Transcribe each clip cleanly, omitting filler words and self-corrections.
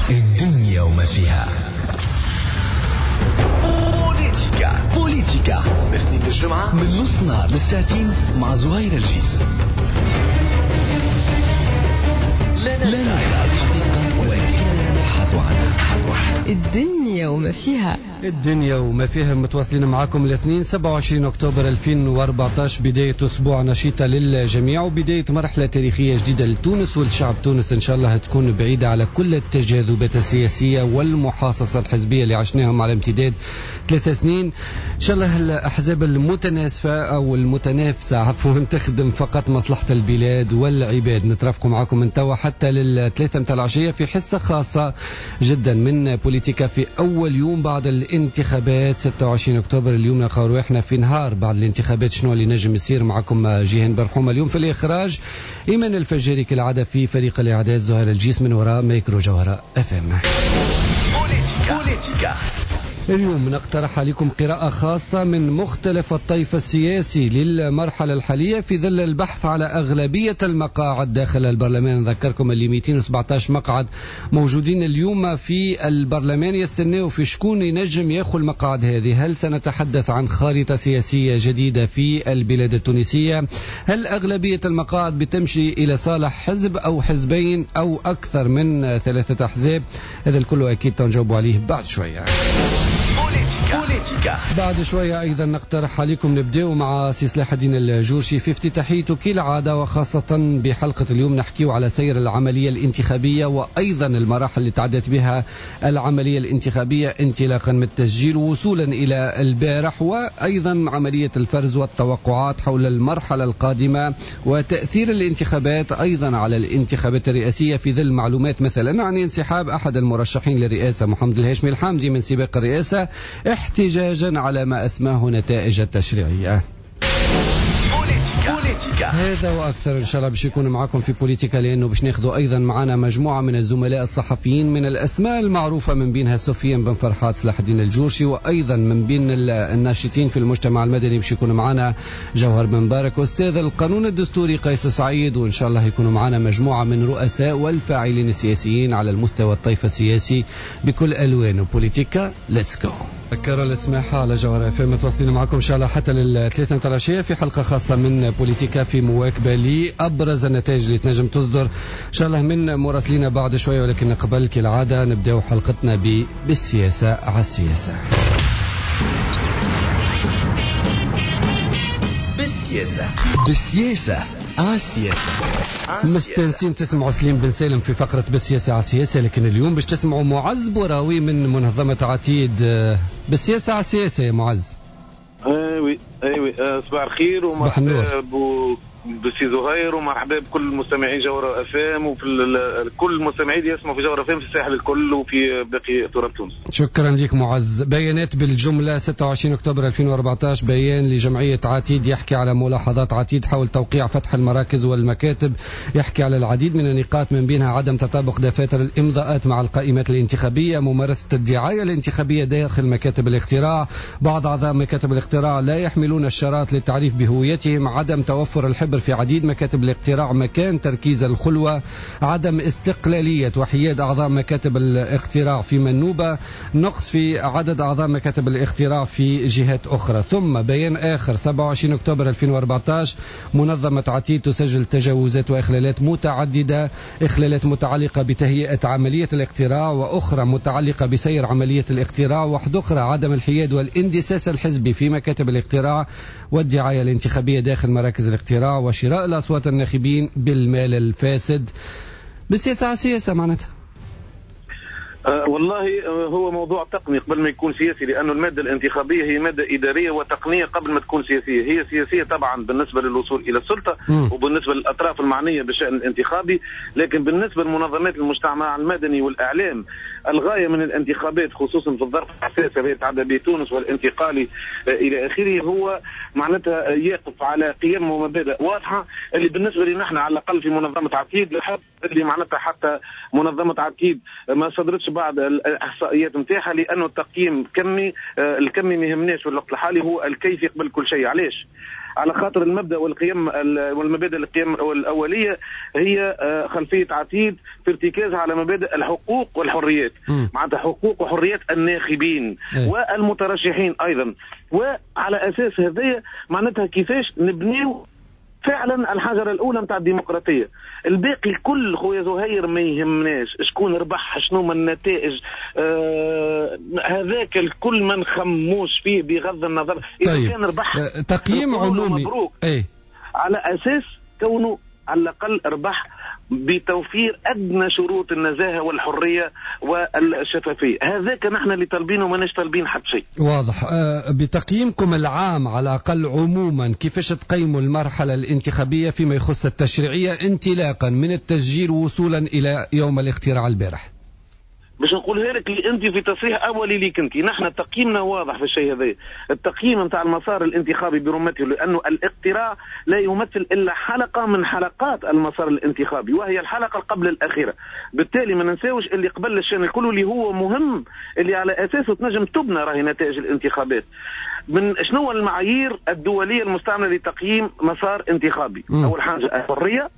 الدنيا وما فيها. بوليتيكا باثنين للجمعة من نص نهار للساعتين مع زهير الجيس. لا نرى الحقيقة ولكننا نبحث عنها. الدنيا وما فيها. الدنيا وما فيها متواصلين معكم الاثنين 27 أكتوبر 2014، بداية أسبوع نشيطة للجميع وبداية مرحلة تاريخية جديدة لتونس والشعب. تونس إن شاء الله هتكون بعيدة على كل التجاذبات السياسية والمحاصصة الحزبية اللي عشناهم على امتداد 3 سنين. إن شاء الله الأحزاب المتناسفة أو المتنافسة عفوا تخدم فقط مصلحة البلاد والعباد. نترافقوا معكم من توا حتى لل3 متاع العشية في حصة خاصة جدا من بوليتيكا في أول يوم بعد الانتخابات 26 أكتوبر. اليوم نلقاو رواحنا في نهار بعد الانتخابات. شنو اللي نجم يصير؟ معكم جيهان برحومة. اليوم في الإخراج إيمان الفجاري كالعادة، في فريق الإعداد زهير الجيس، من وراء ميكرو جوهرة FM. بوليتيكا. اليوم نقترح عليكم قراءة خاصة من مختلف الطيف السياسي للمرحلة الحالية في ظل البحث على أغلبية المقاعد داخل البرلمان. نذكركم اللي 217 مقعد موجودين اليوم في البرلمان يستناوا في شكون ينجم ياخذ المقاعد هذه. هل سنتحدث عن خارطة سياسية جديدة في البلاد التونسية؟ هل أغلبية المقاعد بتمشي إلى صالح حزب أو حزبين أو أكثر من 3 أحزاب؟ هذا الكل أكيد تنجاوبوا عليه بعد شوية. بوليتيكا. بعد شوية أيضا نقترح عليكم نبدأ مع سي صلاح الدين الجورشي في افتتاحيته كالعادة، وخاصة بحلقة اليوم نحكيه على سير العملية الانتخابية وأيضا المراحل اللي تعدت بها العملية الانتخابية انطلاقا من التسجيل وصولا إلى البارح، وأيضا عملية الفرز والتوقعات حول المرحلة القادمة وتأثير الانتخابات أيضا على الانتخابات الرئاسية في ظل معلومات مثلا عن انسحاب أحد المرشحين للرئاسة محمد الهاشمي الحامدي من سباق الرئاسة احتجاجا على ما اسماه نتائج التشريعية. بوليتيكا. هذا واكثر ان شاء الله باش يكون معكم في بوليتيكا، لانه باش ناخذوا ايضا معنا مجموعه من الزملاء الصحفيين من الاسماء المعروفه، من بينها سفيان بن فرحات، صلاح الدين الجورشي، وايضا من بين الناشطين في المجتمع المدني باش يكون معنا جوهر بن مبارك، واستاذ القانون الدستوري قيس سعيد، وان شاء الله يكونوا معنا مجموعه من رؤساء والفاعلين السياسيين على المستوى الطيف السياسي بكل الوانه. بوليتيكا ليتس جو. ذكر الاسماحة على جوهر FM، متواصلين معكم إن شاء الله حتى لل3 متاع العشية في حلقة خاصة من بوليتيكا في مواكبة لأبرز النتائج اللي تنجم تصدر إن شاء الله من مراسلين بعد شوية. ولكن قبل كالعادة نبدأ حلقتنا بالسياسة على السياسة. بالسياسة على السياسة. مستانسين تسمعوا سليم بن سالم في فقرة بالسياسة على السياسة، لكن اليوم باش تسمعوا معز بوراوي من منظمة عتيد. بالسياسة على السياسة يا معز. ايوه صباح الخير ومرحبا بسي زهير، ومرحبا بكل مستمعي جوهر FM وفي كل المستمعين اللي يسمعوا في جوهر FM في الساحل الكل وفي باقي تراب تونس. شكرا لك معز. بيانات بالجملة 26 أكتوبر 2014، بيان لجمعية عتيد يحكي على ملاحظات عتيد حول توقيع فتح المراكز والمكاتب، يحكي على العديد من النقاط من بينها عدم تطابق دفاتر الإمضاءات مع القائمات الانتخابية، ممارسة الدعاية الانتخابية داخل مكاتب الاقتراع، بعض أعضاء مكاتب الاقتراع لا يحملون الشارات للتعريف بهويتهم، عدم توفر الحبر في عديد مكاتب الاقتراع مكان تركيز الخلوة، عدم استقلالية وحياد أعضاء مكاتب الاقتراع في منوبة، نقص في عدد أعضاء مكاتب الاقتراع في جهات أخرى. ثم بيان آخر 27 أكتوبر 2014، منظمة عتيد تسجل تجاوزات وإخلالات متعددة، إخلالات متعلقة بتهيئة عملية الاقتراع، وأخرى متعلقة بسير عملية الاقتراع، واحدة أخرى عدم الحياد والاندساس الحزبي في مكاتب الاقتراع، والدعاية الانتخابية داخل مراكز الاقتراع، وشراء الأصوات الناخبين بالمال الفاسد. بالسياسة على سياسة معناتها. والله هو موضوع تقني قبل ما يكون سياسي، لأنه المادة الانتخابية هي مادة إدارية وتقنية قبل ما تكون سياسية. هي سياسية طبعا بالنسبة للوصول إلى السلطة وبالنسبة للأطراف المعنية بالشأن الانتخابي، لكن بالنسبة لمنظمات المجتمع المدني والإعلام الغاية من الانتخابات خصوصا في الظرف الحساس الذي يتعدى به تونس والانتقالي إلى آخره هو معناتها يقف على قيم ومبادئ واضحة، اللي بالنسبة لنا نحن على الأقل في منظمة عتيد اللي معناتها حتى منظمة عتيد ما صدرتش بعض الإحصائيات نتاعها، لأنه التقييم الكمي ما يهمناش في الوقت الحالي، هو الكيفي قبل كل شيء. علاش؟ على خاطر المبدا والقيم والمبادئ القيم الأولية هي خلفية عتيد في ارتكازها على مبادئ الحقوق والحريات، معناتها حقوق وحريات الناخبين والمترشحين أيضا. وعلى أساس هذه معناتها كيفاش نبنيو فعلا الحجر الأولى متاع الديمقراطية. الباقي الكل خويا زهير ما يهمناش شكون ربح، شنو من النتائج، هذاك الكل ما نخموش فيه بغض النظر. إذا كان ربح تقييم عمومي مبروك على أساس كونه على الأقل ربح بتوفير أدنى شروط النزاهة والحرية والشفافية. هذاك نحن اللي طالبينه وما نش طالبين حتى شيء. واضح. بتقييمكم العام على الأقل عموما كيفاش تقيموا المرحلة الانتخابية فيما يخص التشريعية انطلاقا من التسجيل وصولا إلى يوم الاختراع البارح؟ باش نقولها لك اللي انت في تصريح اولي ليك انت، نحن تقييمنا واضح في الشيء هذا. التقييم نتاع المسار الانتخابي برمته، لانه الاقتراع لا يمثل الا حلقه من حلقات المسار الانتخابي، وهي الحلقه قبل الاخيره. بالتالي ما ننساوش اللي قبل الشان الكل اللي هو مهم، اللي على اساسه تنجم تبنى راهي نتائج الانتخابات. من شنو المعايير الدوليه المستعمله لتقييم مسار انتخابي؟ اول حاجه الحريه،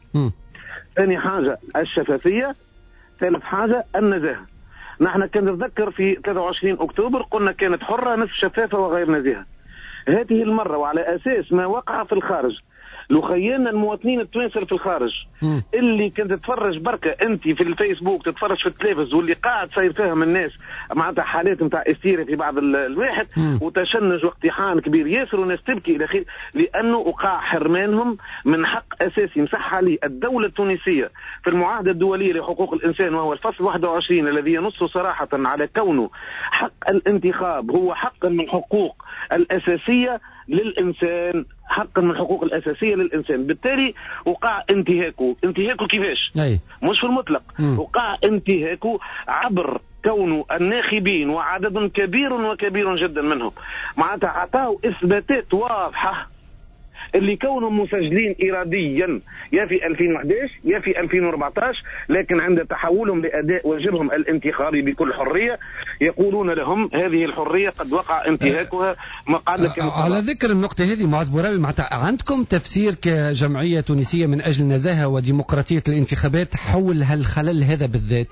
ثاني حاجه الشفافيه، ثالث حاجه النزاهه. نحن كان نتذكر في 23 أكتوبر قلنا كانت حرة نصف شفافة وغير نزيهة. هذه المرة وعلى أساس ما وقع في الخارج، لو خيالنا المواطنين التوانسة في الخارج اللي كنت تتفرج بركة انت في الفيسبوك، تتفرج في التلفز، واللي قاعد صاير فيهم الناس معناتها حالات نتاع استيرة في بعض الواحد وتشنج واقتحام كبير ياسر وناس تبكي الى اخره، لانه وقع حرمانهم من حق اساسي مسح عليه الدولة التونسية في المعاهدة الدولية لحقوق الانسان، وهو الفصل 21 الذي ينص صراحة على كونه حق الانتخاب هو حق من حقوق الاساسية للإنسان، حق من الحقوق الأساسية للإنسان. بالتالي وقع انتهاكه كيفاش؟ مش في المطلق، وقع انتهاكه عبر كونه الناخبين وعدد كبير جدا منهم معناتها عطاوا إثباتات واضحة اللي كونهم مسجلين إراديا يا في 2011 يا في 2014، لكن عند تحولهم لأداء واجبهم الانتخابي بكل حرية يقولون لهم هذه الحرية قد وقع انتهاكها. ما قال لك على ذكر النقطة هذه معاذ بورابي، معناتها عندكم تفسير كجمعية تونسية من أجل النزاهة وديمقراطية الانتخابات حول هالخلل هذا بالذات؟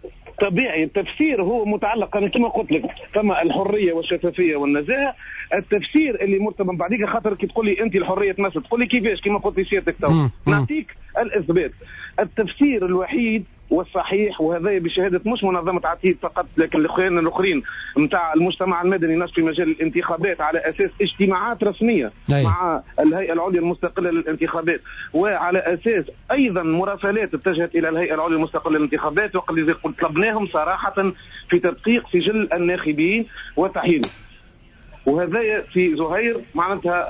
طبيعي التفسير هو متعلق، أنا كما قلت لك كما الحرية والشفافية والنزاهة. التفسير اللي مرتبط بعديك خاطر كي تقول لي أنت الحرية تمثل، تقول لي كيفاش؟ كما قلت لي سيادتك تو نعطيك الإثبات. التفسير الوحيد والصحيح، وهذا بشهادة مش منظمة عتيد فقط لكن الأخوان الآخرين نتاع المجتمع المدني نشر في مجال الانتخابات على أساس اجتماعات رسمية مع الهيئة العليا المستقلة للانتخابات، وعلى أساس أيضا مراسلات اتجهت إلى الهيئة العليا المستقلة للانتخابات، وقد طلبناهم صراحة في تدقيق سجل الناخبين وتحيينه. وهذا في زهير معناتها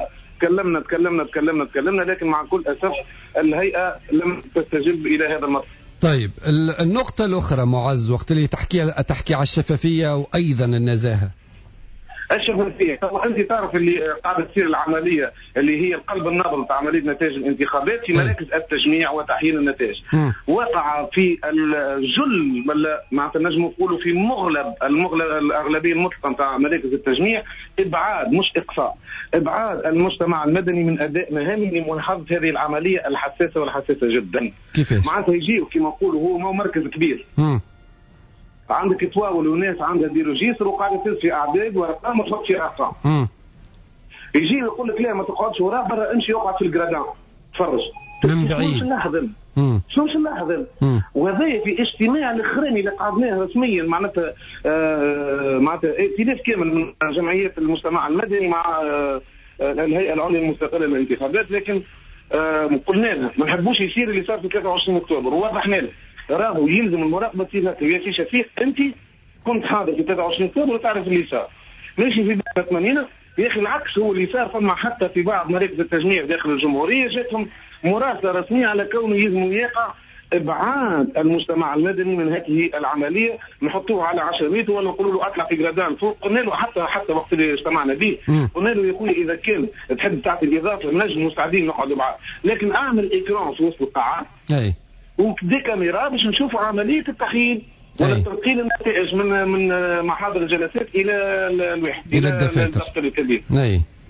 تكلمنا لكن مع كل أسف الهيئة لم تستجب إلى هذا المطلب. طيب النقطة الأخرى معز، وقت اللي تحكي على الشفافية وأيضا النزاهة. الشفافية طبعا أنت تعرف اللي قاعدة تصير العملية اللي هي القلب النابض تاع عملية نتائج الانتخابات في مراكز التجميع وتحيين النتائج. وقع في الجل معناتها نجم نقولوا في مغلب الأغلبية المطلقة نتاع مراكز التجميع إبعاد مش إقصاء، إبعاد المجتمع المدني من أداء مهامه لملاحظة هذه العملية الحساسة والحساسة جدا. كيفاش؟ معناتها يجيو كما نقولوا هو مو مركز كبير. عندك تواول وناس عندها ديرو جيسر وقاعده تنزل في اعداد وارقام وتحط في ارقام. يجي يقول لك لا ما تقعدش وراه برا، امشي اقعد في الجرادان تفرج من بعيد. شنو نلاحظ وهذا في اجتماع الاخراني اللي قعدناه رسميا معناتها ائتلاف كامل من جمعيات المجتمع المدني مع الهيئه العليا المستقله للانتخابات، لكن قلنا له ما نحبوش يصير اللي صار في 23 اكتوبر، ووضحنا له راهو يلزم المراقبه تصير هكا. يا سي شفيق انت كنت حاضر في 23 اكتوبر وتعرف اللي صار، ماشي في بعض 80 يا اخي العكس هو اللي صار. فما حتى في بعض مراكز التجميع داخل الجمهوريه جاتهم مراسله رسميه على كونه يلزم يقع ابعاد المجتمع المدني من هذه العمليه، نحطوه على 10 متر ولا نقولوا له اطلع في جرادان فوق. قلنا له حتى وقت اللي اجتمعنا به قلنا له يا خويا اذا كان تحب تعطي الاضافه نجم مستعدين نقعدوا معاه، لكن اعمل اكران في وسط القاعه ودي كاميرا باش نشوفوا عمليه التحليل ولا تنقيل النتائج من محاضر الجلسات الى الواحد الى الدفتر الكبير.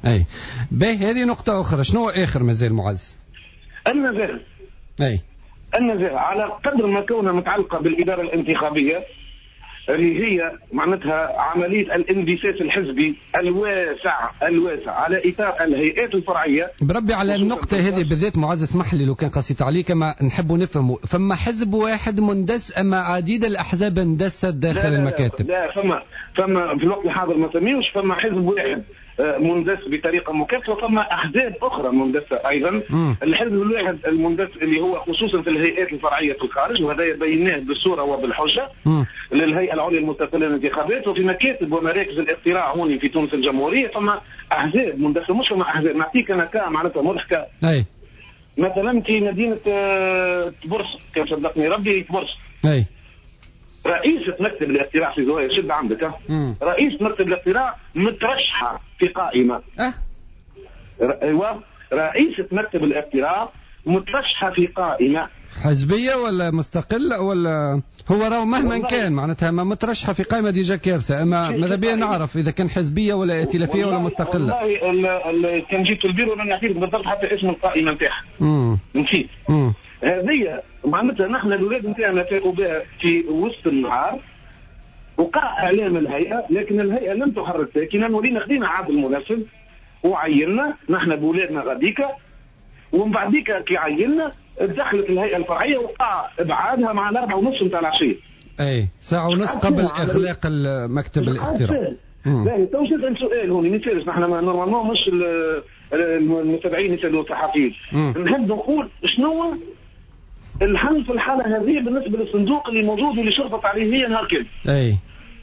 اي باهي، هذه نقطة أخرى. شنو آخر مازال معز؟ النزاهة. اي النزاهة على قدر ما كونها متعلقة بالإدارة الانتخابية اللي هي معناتها عملية الانبساط الحزبي الواسع على إطار الهيئات الفرعية. بربي على النقطة هذه بالذات معز، اسمح لي لو كان قصيت عليك، ما نحب نفهمه. فما حزب واحد مندس أما عديد الأحزاب اندست داخل المكاتب؟ لا فما في الوقت الحاضر ما سميوش فما حزب واحد مندس بطريقه مكثفه، فما احزاب اخرى مندسه ايضا. الحزب الواحد المندس اللي هو خصوصا في الهيئات الفرعيه في الخارج، وهذا بيناه بالصوره وبالحجه للهيئه العليا المستقله للانتخابات. وفي مكاتب ومراكز الاقتراع هون في تونس الجمهوريه فما احزاب مندسه، مش فما احزاب. نعطيك انا معناتها مضحكه. اي مثلا في مدينه تبرس، كان صدقني ربي تبرس، اي رئيسة مكتب الاقتراع في زوايا شد عندك رئيس مكتب الاقتراع مترشحة في قائمة. ايوه رئيسة مكتب الاقتراع مترشحة في قائمة حزبية ولا مستقلة ولا هو راهو مهما كان معناتها ما مترشحة في قائمة ديجا كارثة. اما ماذا بينا نعرف اذا كان حزبية ولا ائتلافية ولا مستقلة. والله كان جيت البيرو لن نعطيك بالضبط حتى اسم القائمة نتاعها نسيت. هذه معناتها نحن الأولاد نتاعنا فاقوا بها في وسط النهار، وقع إعلام الهيئة، لكن الهيئة لم تحرك ساكنا، ولينا خدينا عاد المنفذ وعيننا نحن بولادنا غاديكا، ومن بعديك كي عيننا دخلت الهيئة الفرعية وقع إبعادها مع 4:30 نتاع العشية. أي ساعة ونص قبل إغلاق مكتب الاقتراع. لا تو نسأل سؤال هون نسأل نحن نورمالمون مش المتابعين يسألوا الصحفيين، نحب نقول شنو الحل في الحالة هذه بالنسبة للصندوق اللي موجود واللي شرفت عليه هي نهار كامل. اي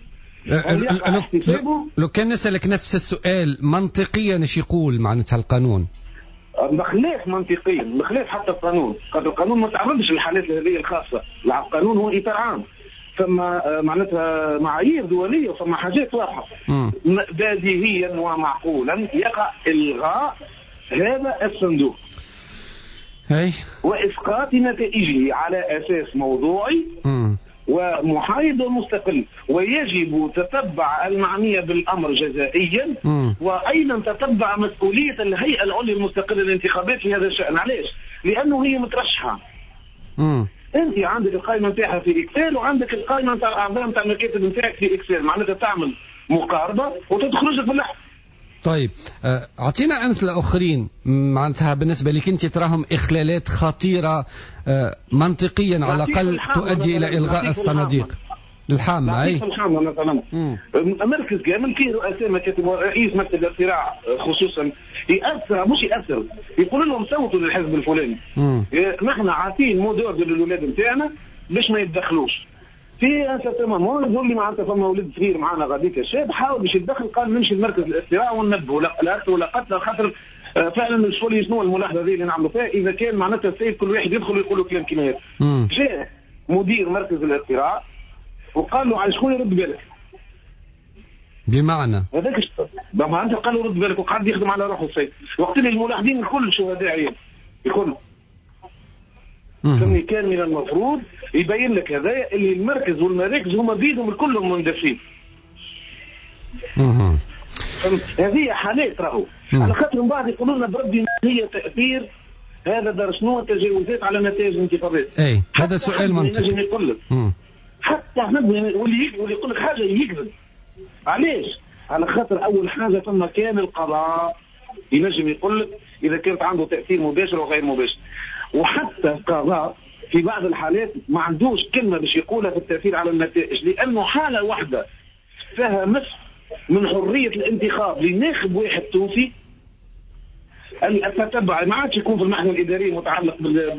لو كان نسألك نفس السؤال منطقيا ايش يقول معناتها القانون؟ بخلاف منطقيا، بخلاف حتى القانون، قد القانون ما تعرضش للحالات هذه الخاصة. القانون هو إطار عام، ثم معناتها معايير دولية وثم حاجات واضحة. بديهيا ومعقولا يقع إلغاء هذا الصندوق وإسقاط نتائجه على أساس موضوعي ومحايد ومستقل، ويجب تتبع المعنية بالأمر جزائيا، وأيضا تتبع مسؤولية الهيئة العليا المستقلة للانتخابات في هذا الشأن. علاش؟ لأنه هي مترشحة. أنت عندك القائمة نتاعها في إكسل، وعندك القائمة نتاع الأعضاء نتاع المكاتب نتاعك في إكسل، معناتها تعمل مقاربة وتخرج في اللحظة. طيب أعطينا أمثلة أخرين معناتها بالنسبة لك أنت تراهم إخلالات خطيرة منطقيا على الأقل تؤدي إلى إلغاء الصناديق. الحامة أي الحامة مثلا مركز كامل فيه رؤساء مكاتب ورئيس مكتب الاقتراع خصوصا يأثر يقول لهم صوتوا للحزب الفلاني. نحن عاطين مودور للأولاد نتاعنا باش ما يتدخلوش في تمام. هو يقول لي معناتها فما ولد صغير معنا غاديك الشاب حاول باش يتدخل، قال نمشي لمركز الاقتراع وننبهوا لا قتل خاطر فعلا الشغل شنو الملاحظه هذه اللي نعملوا فيها اذا كان معناتها السيد كل واحد يدخل ويقول له كلام كيما هذا. جاء مدير مركز الاقتراع وقال له على شكون يرد بالك، بمعنى هذاك معناتها قال له رد بالك، وقعد يخدم على روحه السيد. وقت اللي الملاحظين الكل شهداء عيال الكل كان من المفروض يبين لك هذا اللي المركز والمراكز هما بيدهم كلهم مندسين. هذه حالات راهو على خاطر من بعد يقولوا لنا بربي ما هي تأثير هذا دار شنو التجاوزات على نتائج الانتخابات. اي هذا سؤال منطقي. حتى واللي يقول لك حاجه يكذب. علاش؟ على خاطر اول حاجه ثم كان القضاء ينجم يقول لك اذا كانت عنده تأثير مباشر وغير مباشر، وحتى القضاء في بعض الحالات ما عندوش كلمة باش يقولها في التأثير على النتائج، لأنه حالة واحدة فيها مسح من حرية الانتخاب لناخب واحد تونسي التتبع ما عادش يكون في المحكمة الإدارية متعلق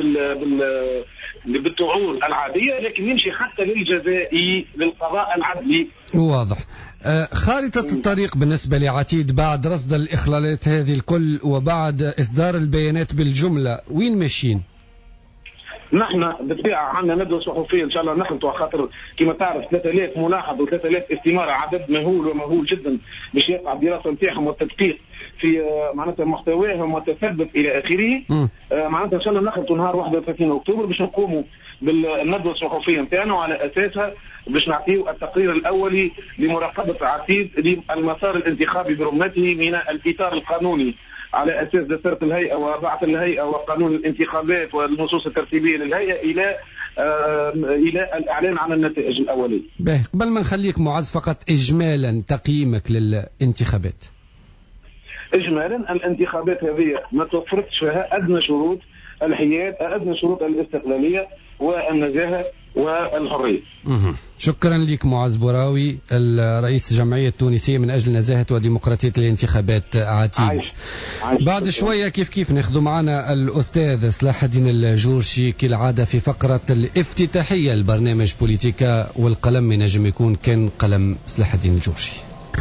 بالتعور العادية، لكن يمشي حتى للجزائي للقضاء العدلي. واضح. خارطة الطريق بالنسبة لعتيد بعد رصد الإخلالات هذه الكل وبعد إصدار البيانات بالجملة وين ماشيين؟ نحن بالطبيعة عندنا ندوة صحفية إن شاء الله نخلطوا، خاطر كما تعرف 3000 ملاحظ و3000 استمارة، عدد مهول ومهول جدا باش يقع الدراسة نتاعهم والتدقيق في معناتها محتواهم والتثبت إلى آخره. معناتها إن شاء الله نخلطوا نهار 31 أكتوبر باش نقوموا بالندوه الصحفيه نتاعنا، وعلى اساسها باش نعطيو التقرير الاولي لمراقبه عتيد للمسار الانتخابي برمته من الاطار القانوني على اساس دستور الهيئه وبعث الهيئه وقانون الانتخابات والنصوص الترتيبيه للهيئه الى الاعلان عن النتائج الاوليه. قبل ما نخليك معز فقط اجمالا تقييمك للانتخابات. اجمالا الانتخابات هذه ما توفرتش فيها ادنى شروط الحياد، ادنى شروط الاستقلاليه والنزاهه والحريه. شكرا لك معز بوراوي، الرئيس الجمعيه التونسيه من اجل نزاهه وديمقراطيه الانتخابات عتيد. بعد شويه كيف ناخذوا معنا الاستاذ صلاح الدين الجورشي كالعاده في فقره الافتتاحيه لبرنامج بوليتيكا، والقلم ينجم يكون كان قلم صلاح الدين الجورشي.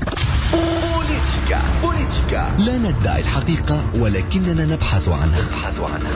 بوليتيكا لا ندعي الحقيقة ولكننا نبحث عنها.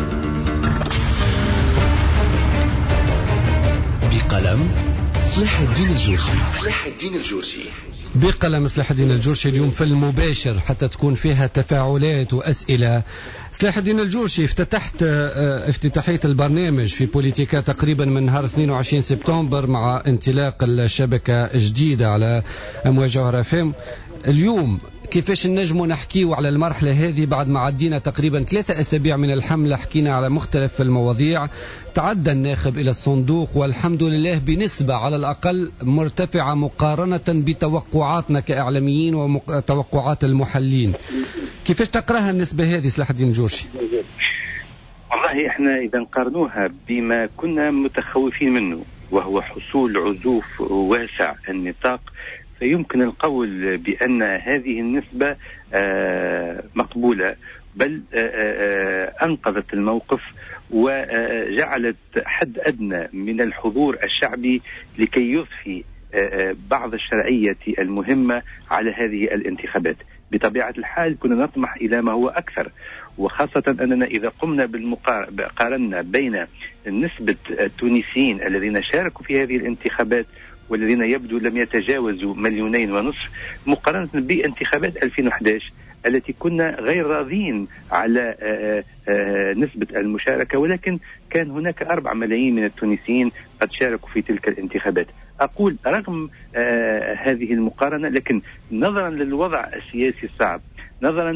بقلم صلاح الدين الجورشي. بقلم صلاح الدين الجورشي اليوم في المباشر حتى تكون فيها تفاعلات وأسئلة. صلاح الدين الجورشي، افتتحت افتتاحية البرنامج في بوليتيكا تقريبا من نهار 22 سبتمبر مع انطلاق الشبكة جديدة على أمواج جوهر FM. اليوم كيفاش نجموا نحكيوا على المرحلة هذه بعد ما عدينا تقريبا 3 أسابيع من الحملة، حكينا على مختلف المواضيع، تعدى الناخب إلى الصندوق والحمد لله بنسبة على الأقل مرتفعة مقارنة بتوقعاتنا كإعلاميين وتوقعات المحلين. كيفاش تقرأها النسبة هذه صلاح الدين الجورشي؟ والله احنا إذا نقارنوها بما كنا متخوفين منه وهو حصول عزوف واسع النطاق، فيمكن القول بأن هذه النسبة مقبولة، بل أنقذت الموقف وجعلت حد أدنى من الحضور الشعبي لكي يضفي بعض الشرعية المهمة على هذه الانتخابات. بطبيعة الحال كنا نطمح إلى ما هو أكثر، وخاصة أننا إذا قمنا قارنا بين نسبة التونسيين الذين شاركوا في هذه الانتخابات والذين يبدو لم يتجاوزوا 2.5 مليون مقارنة بانتخابات 2011 التي كنا غير راضين على نسبة المشاركة، ولكن كان هناك 4 ملايين من التونسيين قد شاركوا في تلك الانتخابات. أقول رغم هذه المقارنة، لكن نظرا للوضع السياسي الصعب، نظرا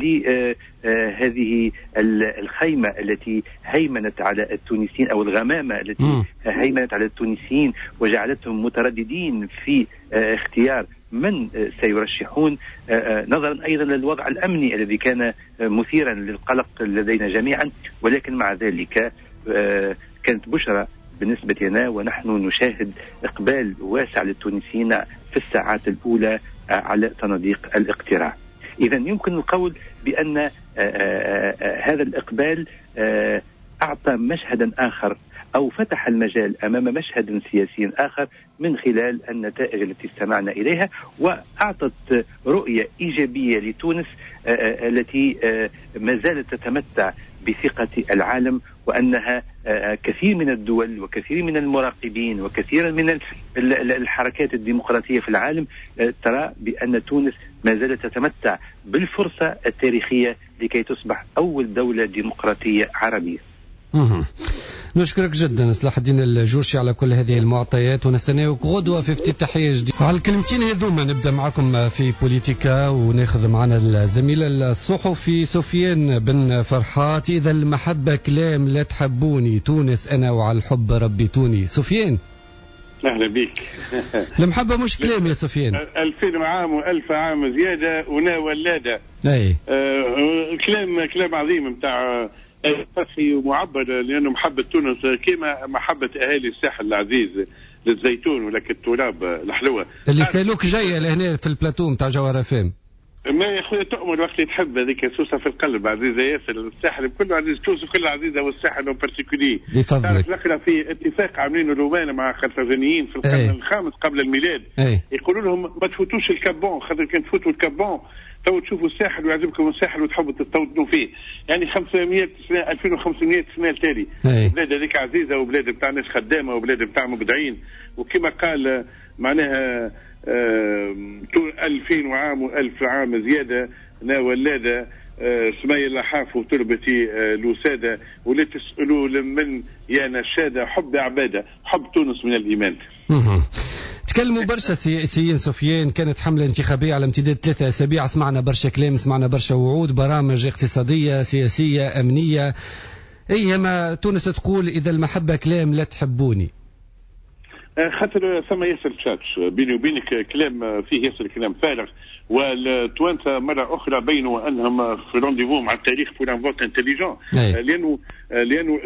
لهذه الخيمة التي هيمنت على التونسيين أو الغمامة التي هيمنت على التونسيين وجعلتهم مترددين في اختيار من سيرشحون، نظرا أيضا للوضع الأمني الذي كان مثيرا للقلق لدينا جميعا، ولكن مع ذلك كانت بشرى بالنسبة لنا، ونحن نشاهد إقبال واسع للتونسيين في الساعات الأولى على صناديق الاقتراع. إذا يمكن القول بأن هذا الإقبال أعطى مشهدا آخر أو فتح المجال أمام مشهد سياسي آخر من خلال النتائج التي استمعنا إليها، وأعطت رؤية إيجابية لتونس التي ما زالت تتمتع بثقة العالم، وأنها كثير من الدول وكثير من المراقبين وكثير من الحركات الديمقراطية في العالم ترى بأن تونس ما زالت تتمتع بالفرصة التاريخية لكي تصبح أول دولة ديمقراطية عربية. نشكرك جدا صلاح الدين الجورشي على كل هذه المعطيات، ونستناوك غدوة في افتتاحية جديدة. على الكلمتين هذوما نبدأ معكم في بوليتيكا، وناخذ معنا الزميل الصحفي سفيان بن فرحات. إذا المحبة كلام لا تحبوني، تونس أنا وعلى الحب ربيتوني. سفيان أهلا بك. المحبة مش كلام يا سفيان. 2000 عام و1000 عام زيادة ونا ولادة. أي كلام عظيم متاع فتحي ومعبر، لأنه محبة تونس كما محبة أهالي الساحل العزيز للزيتون ولك التراب الحلوة اللي سالوك جاية لهنا في البلاتو متاع جوهر FM. ما يا أخويا تؤمن وقت تحب هذيك سوسة في القلب عزيزة ياسر. الساحل كله عزيز، تونس كلها عزيزة، والساحل بارتيكولي. بفضلك. نقرأ في اتفاق عاملينه الرومان مع الخرطاجينيين في القرن الخامس قبل الميلاد. يقولوا لهم ما تفوتوش الكابون، خاطر كان تفوتوا الكابون تو تشوفوا الساحل ويعجبكم الساحل وتحبوا تستوطنوا فيه. يعني 500 سنة 2500 سنة التالي بلاد هذيك عزيزة، وبلاد بتاع ناس خدامة، وبلاد بتاع مبدعين. وكما قال معناها 2000 عام و1000 عام زيادة نا ولادة، سماية اللحاف وتربتي الوسادة ولا تسألوا لمن يا نشادة حب عبادة حب تونس من الإيمان. تكلموا برشا سياسيين سفيان، كانت حملة انتخابية على امتداد 3 أسابيع، سمعنا برشا كلام، سمعنا برشا وعود، برامج اقتصادية سياسية أمنية. أيما تونس تقول إذا المحبة كلام لا تحبوني. خاطر ثم ياسر تشاتش بيني وبينك كلام فيه ياسر كلام فارغ، والتوانسه مره اخرى بينوا انهم في رونديفو مع التاريخ pour un vote intelligent. لانه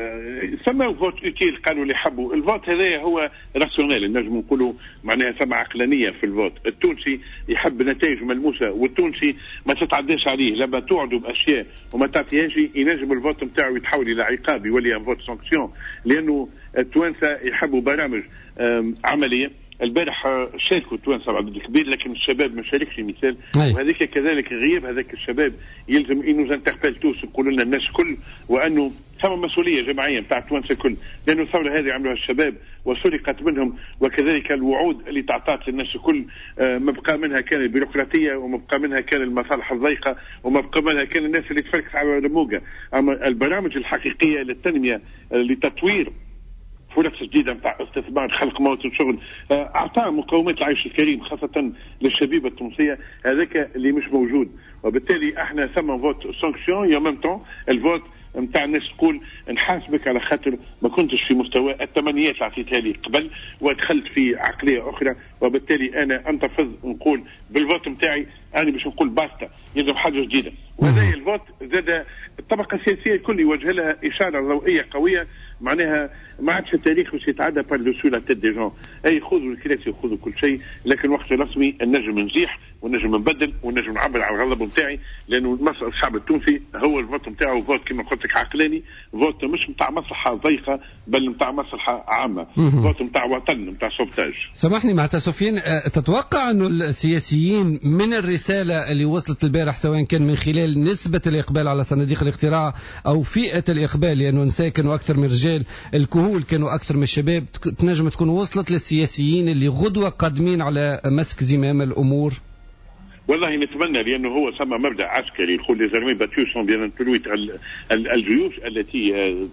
سموا فوت اوتيل، قالوا اللي حبوا الفوت هذا هو راسيونيل، نجم نقولوا معناها ثم عقلانيه في الفوت. التونسي يحب نتائج ملموسه، والتونسي ما تتعداش عليه لما توعدوا باشياء وما تعطيهاش ينجم الفوت نتاعو يتحول الى عقاب يولي ان فوت سانكسيون. لانه التوانسه يحبوا برامج عمليه. البارح شاركوا التوانسه عدد كبير، لكن الشباب ما شاركش مثال، وهذيك كذلك غياب هذاك الشباب يلزم انه زنتربيل توس نقولوا لنا الناس كل، وانه ثم مسؤوليه جماعيه نتاع التوانسه كل، لانه الثوره هذه عملوها الشباب وسرقت منهم، وكذلك الوعود اللي تعطات للناس الكل مبقى منها كان البيروقراطيه، ومبقى منها كان المصالح الضيقه، ومبقى منها كان الناس اللي تفركس على الموجه. اما البرامج الحقيقيه للتنميه لتطوير فرص جديده نتاع استثمار خلق مواطن شغل، اعطاء مقومات العيش الكريم خاصه للشبيبه التونسيه، هذاك اللي مش موجود. وبالتالي احنا ثم فوت سانكسيون يا ميم طون الفوت نتاع الناس تقول نحاسبك على خاطر ما كنتش في مستوى التمنيات اللي عطيتها لي قبل ودخلت في عقليه اخرى، وبالتالي انا انتفض نقول بالفوت نتاعي انا باش نقول باستا يلزم حاجه جديده. وهذا الفوت زاد الطبقه السياسيه الكل يوجه لها اشاره ضوئيه قويه، معناها ما عادش التاريخ باش يتعدى بار دو لا تيت دي جون، اي خذوا الكراسي وخذوا كل شيء، لكن وقت رسمي النجم نزيح ونجم نبدل ونجم نعبر على الغضب نتاعي، لانه المسألة الشعب التونسي هو الفوت نتاعو فوت كما قلت لك عقلاني، فوت مش نتاع مصلحه ضيقه بل نتاع مصلحه عامه، فوت نتاع وطن نتاع سوفتاج. سامحني معناتها سفيان، تتوقع انه السياسيين من الرساله اللي وصلت البارح سواء كان من خلال نسبه الاقبال على صناديق الاقتراع او فئه الاقبال، لانه نساء كانوا اكثر من رجال، الكهول كانوا اكثر من الشباب، تنجم تكون وصلت للسياسيين اللي غدوه قادمين على مسك زمام الامور؟ والله نتمنى، لانه هو ثم مبدا عسكري يقول لي زرمي باتيو سون بيان انتلويت، الجيوش التي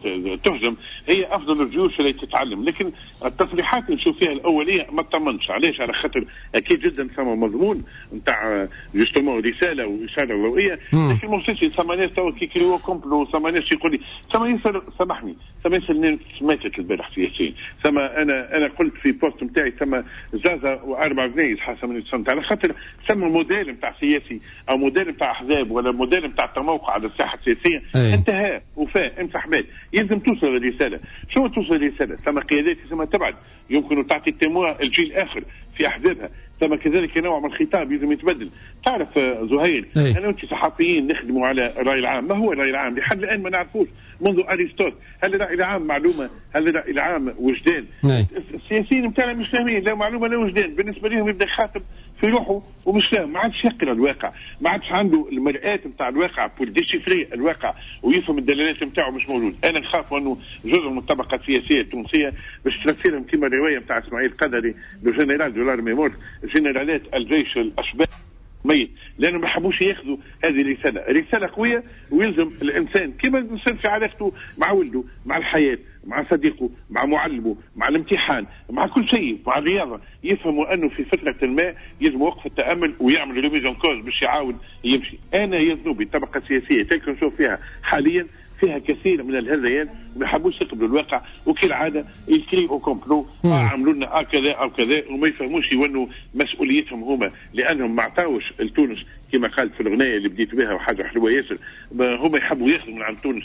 تهزم هي افضل الجيوش التي تتعلم، لكن التصريحات اللي نشوف فيها الاوليه ما تطمنش علاش، على خاطر اكيد جدا ثم مضمون نتاع جوستومون رساله واشاره ضوئيه، لكن ما وصلش ثم ناس تو كيكريو كومبلو، ثم ناس يقول لي ثم ياسر سامحني ثم ياسر ناس ماتت البارح سياسيين، ثم انا قلت في بوست نتاعي ثم زازا واربع جنيه حسب من السنه، على خاطر ثم موديل نتاع سياسي او موديل نتاع احزاب ولا موديل نتاع تموقع على الساحه السياسيه انتهى وفاء امسح بال، يلزم توصل الرساله. شو توصل الرساله؟ ثم قيادات لازم تبعد، يمكن تعطي التمويه الجيل الاخر في احزابها، ثم كذلك نوع من الخطاب لازم يتبدل. تعرف زهير انا وانت صحفيين نخدموا على الراي العام، ما هو الراي العام؟ لحد الان ما نعرفوش منذ ارسطوط، هل الراي العام معلومه؟ هل الراي العام وجدان؟ السياسيين نتاعنا مش فاهمين لا معلومه لا وجدان، بالنسبه لهم يبدا خاطب في روحه ومش فاهم، ما عادش يقرا الواقع، ما عادش عنده المرآة نتاع الواقع بول ديشيفري الواقع ويفهم الدلالات نتاعو مش موجود. انا نخاف انه جزء من الطبقه السياسيه التونسيه باش تفسرهم كما الروايه نتاع اسماعيل قدري لو جنرال دولار ميمور، جنرالات الجيش الاشباح ميت، لانه ما حبوش ياخذوا هذه الرساله، رساله قويه، ويلزم الانسان كما الانسان في علاقته مع ولده، مع الحياه، مع صديقه، مع معلمه، مع الامتحان، مع كل شيء، مع الرياضه، يفهموا انه في فتره ما يلزم وقف التامل ويعمل ريميز اون كوز باش يعاود يمشي. انا يذنبي الطبقه السياسيه تلك نشوف فيها حاليا فيها كثير من الهذيان ما يحبوش يقبلوا الواقع، وكالعاده يكري او كومبلو عملوا لنا كذا او كذا، وما يفهموش يونوا مسؤوليتهم هما، لانهم ما عطاوش لتونس كما قالت في الاغنيه اللي بديت بها وحاجه حلوه ياسر، هما يحبوا ياخذوا من عند تونس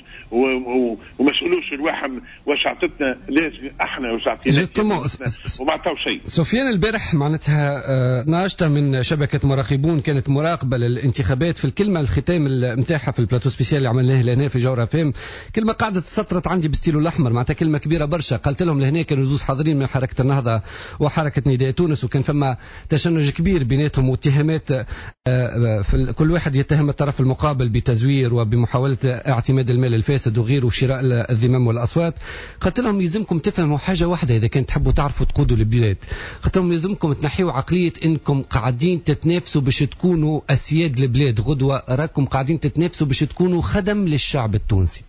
وما سالوش الواحد واش عطتنا، لازم احنا واش عطينا وما عطاو شيء. سفيان البارح معناتها ناشطه من شبكه مراقبون كانت مراقبه للانتخابات، في الكلمه الختام نتاعها في البلاتو سبيسيال اللي عملناه لهنا في جوهر فهم، كلمه قاعده تسطرت عندي بالستيلو الاحمر، معناتها كلمه كبيره برشا، قالت لهم لهنا كانوا زوز حاضرين من حركه النهضه وحركه نداء تونس، وكان فما تشنج كبير بيناتهم واتهامات كل واحد يتهم الطرف المقابل بتزوير وبمحاولة اعتماد المال الفاسد وغيره وشراء الذمم والأصوات. قلت لهم يلزمكم تفهموا حاجة واحدة إذا كنت تحبوا تعرفوا تقودوا البلاد. قلت لهم يلزمكم تنحيوا عقلية إنكم قاعدين تتنافسوا باش تكونوا أسياد البلاد، غدوة راكم قاعدين تتنافسوا باش تكونوا خدم للشعب التونسي.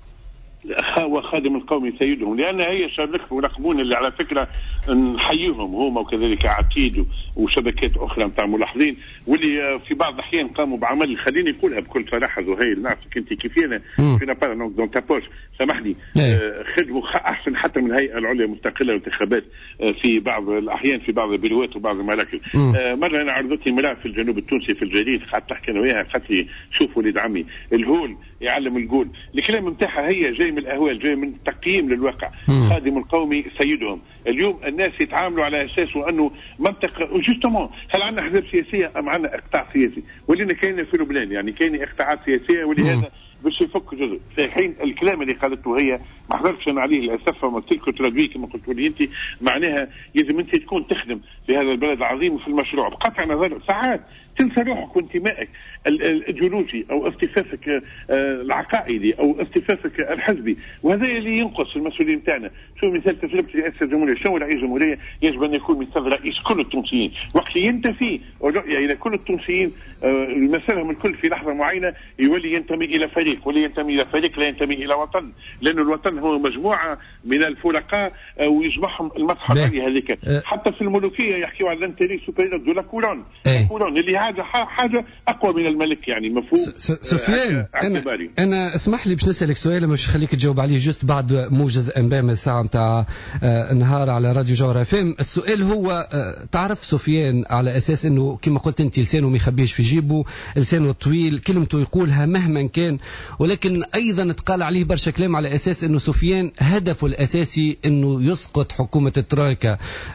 هو خادم القوم سيدهم، لأن هي شبكة مراقبون اللي على فكرة نحييهم هما وكذلك عتيد وشبكات أخرى نتاع ملاحظين، واللي في بعض الأحيان قاموا بعمل، خليني نقولها بكل صراحة زهير، نعرفك أنت كيفينا فينا بارا دون تابوش، سامحني، خدموا أحسن حتى من الهيئة العليا المستقلة للانتخابات في بعض الأحيان في بعض البلوات وبعض المراكز. مرة أنا عرضتني امرأة في الجنوب التونسي في الجديد، قعدت تحكي أنا وياها، قالت لي شوف ولد عمي الهول يعلم الجول، الكلام نتاعها هي جاي من الأهوال، جاي من تقييم للواقع. خادم القوم سيدهم. اليوم الناس يتعاملوا على أساس وأنه منطقة جوستومون، هل عندنا أحزاب سياسية أم عندنا إقطاع سياسي؟ ولينا كاين في لبنان يعني كاين إقطاعات سياسية، ولهذا باش يفك جزء. في حين الكلام اللي قالته هي ما حضرتش انا عليه للاسف، وما قلت لكم ترادوي كما قلت لي انت، معناها لازم انت تكون تخدم في هذا البلد العظيم وفي المشروع بقطع نظر. ساعات تنسى روحك وانتمائك الايديولوجي او اختفافك العقائدي او اختفافك الحزبي، وهذا اللي ينقص المسؤولين نتاعنا. شو مثال تجربه رئاسه الجمهوريه، شنو رئيس الجمهوريه يجب ان يكون مثال رئيس كل التونسيين، وقت ينتفي الرؤيه الى كل التونسيين مسارهم الكل في لحظه معينه يولي ينتمي الى فريق، واللي ينتمي الى فريق لا ينتمي الى وطن، لأن الوطن هو مجموعة من الفرقاء ويجمعهم المصحف هذيك. حتى في الملوكية يحكيوا على الانتري سوبيريور دو لا كورون، الكورون اللي هذا حاجة أقوى من الملك يعني مفهوم. سفيان أنا اسمح لي باش نسألك سؤال مش خليك تجاوب عليه جست بعد موجز أنباء من الساعة متاع النهار على راديو جوهر FM. السؤال هو تعرف سفيان على أساس أنه كما قلت أنت لسانه ما يخبيش في جيبه، لسانه طويل، كلمته يقولها مهما كان، ولكن أيضا تقال عليه برشا كلام على أساس أنه سفيان هدفه الأساسي أنه يسقط حكومة الترويكا.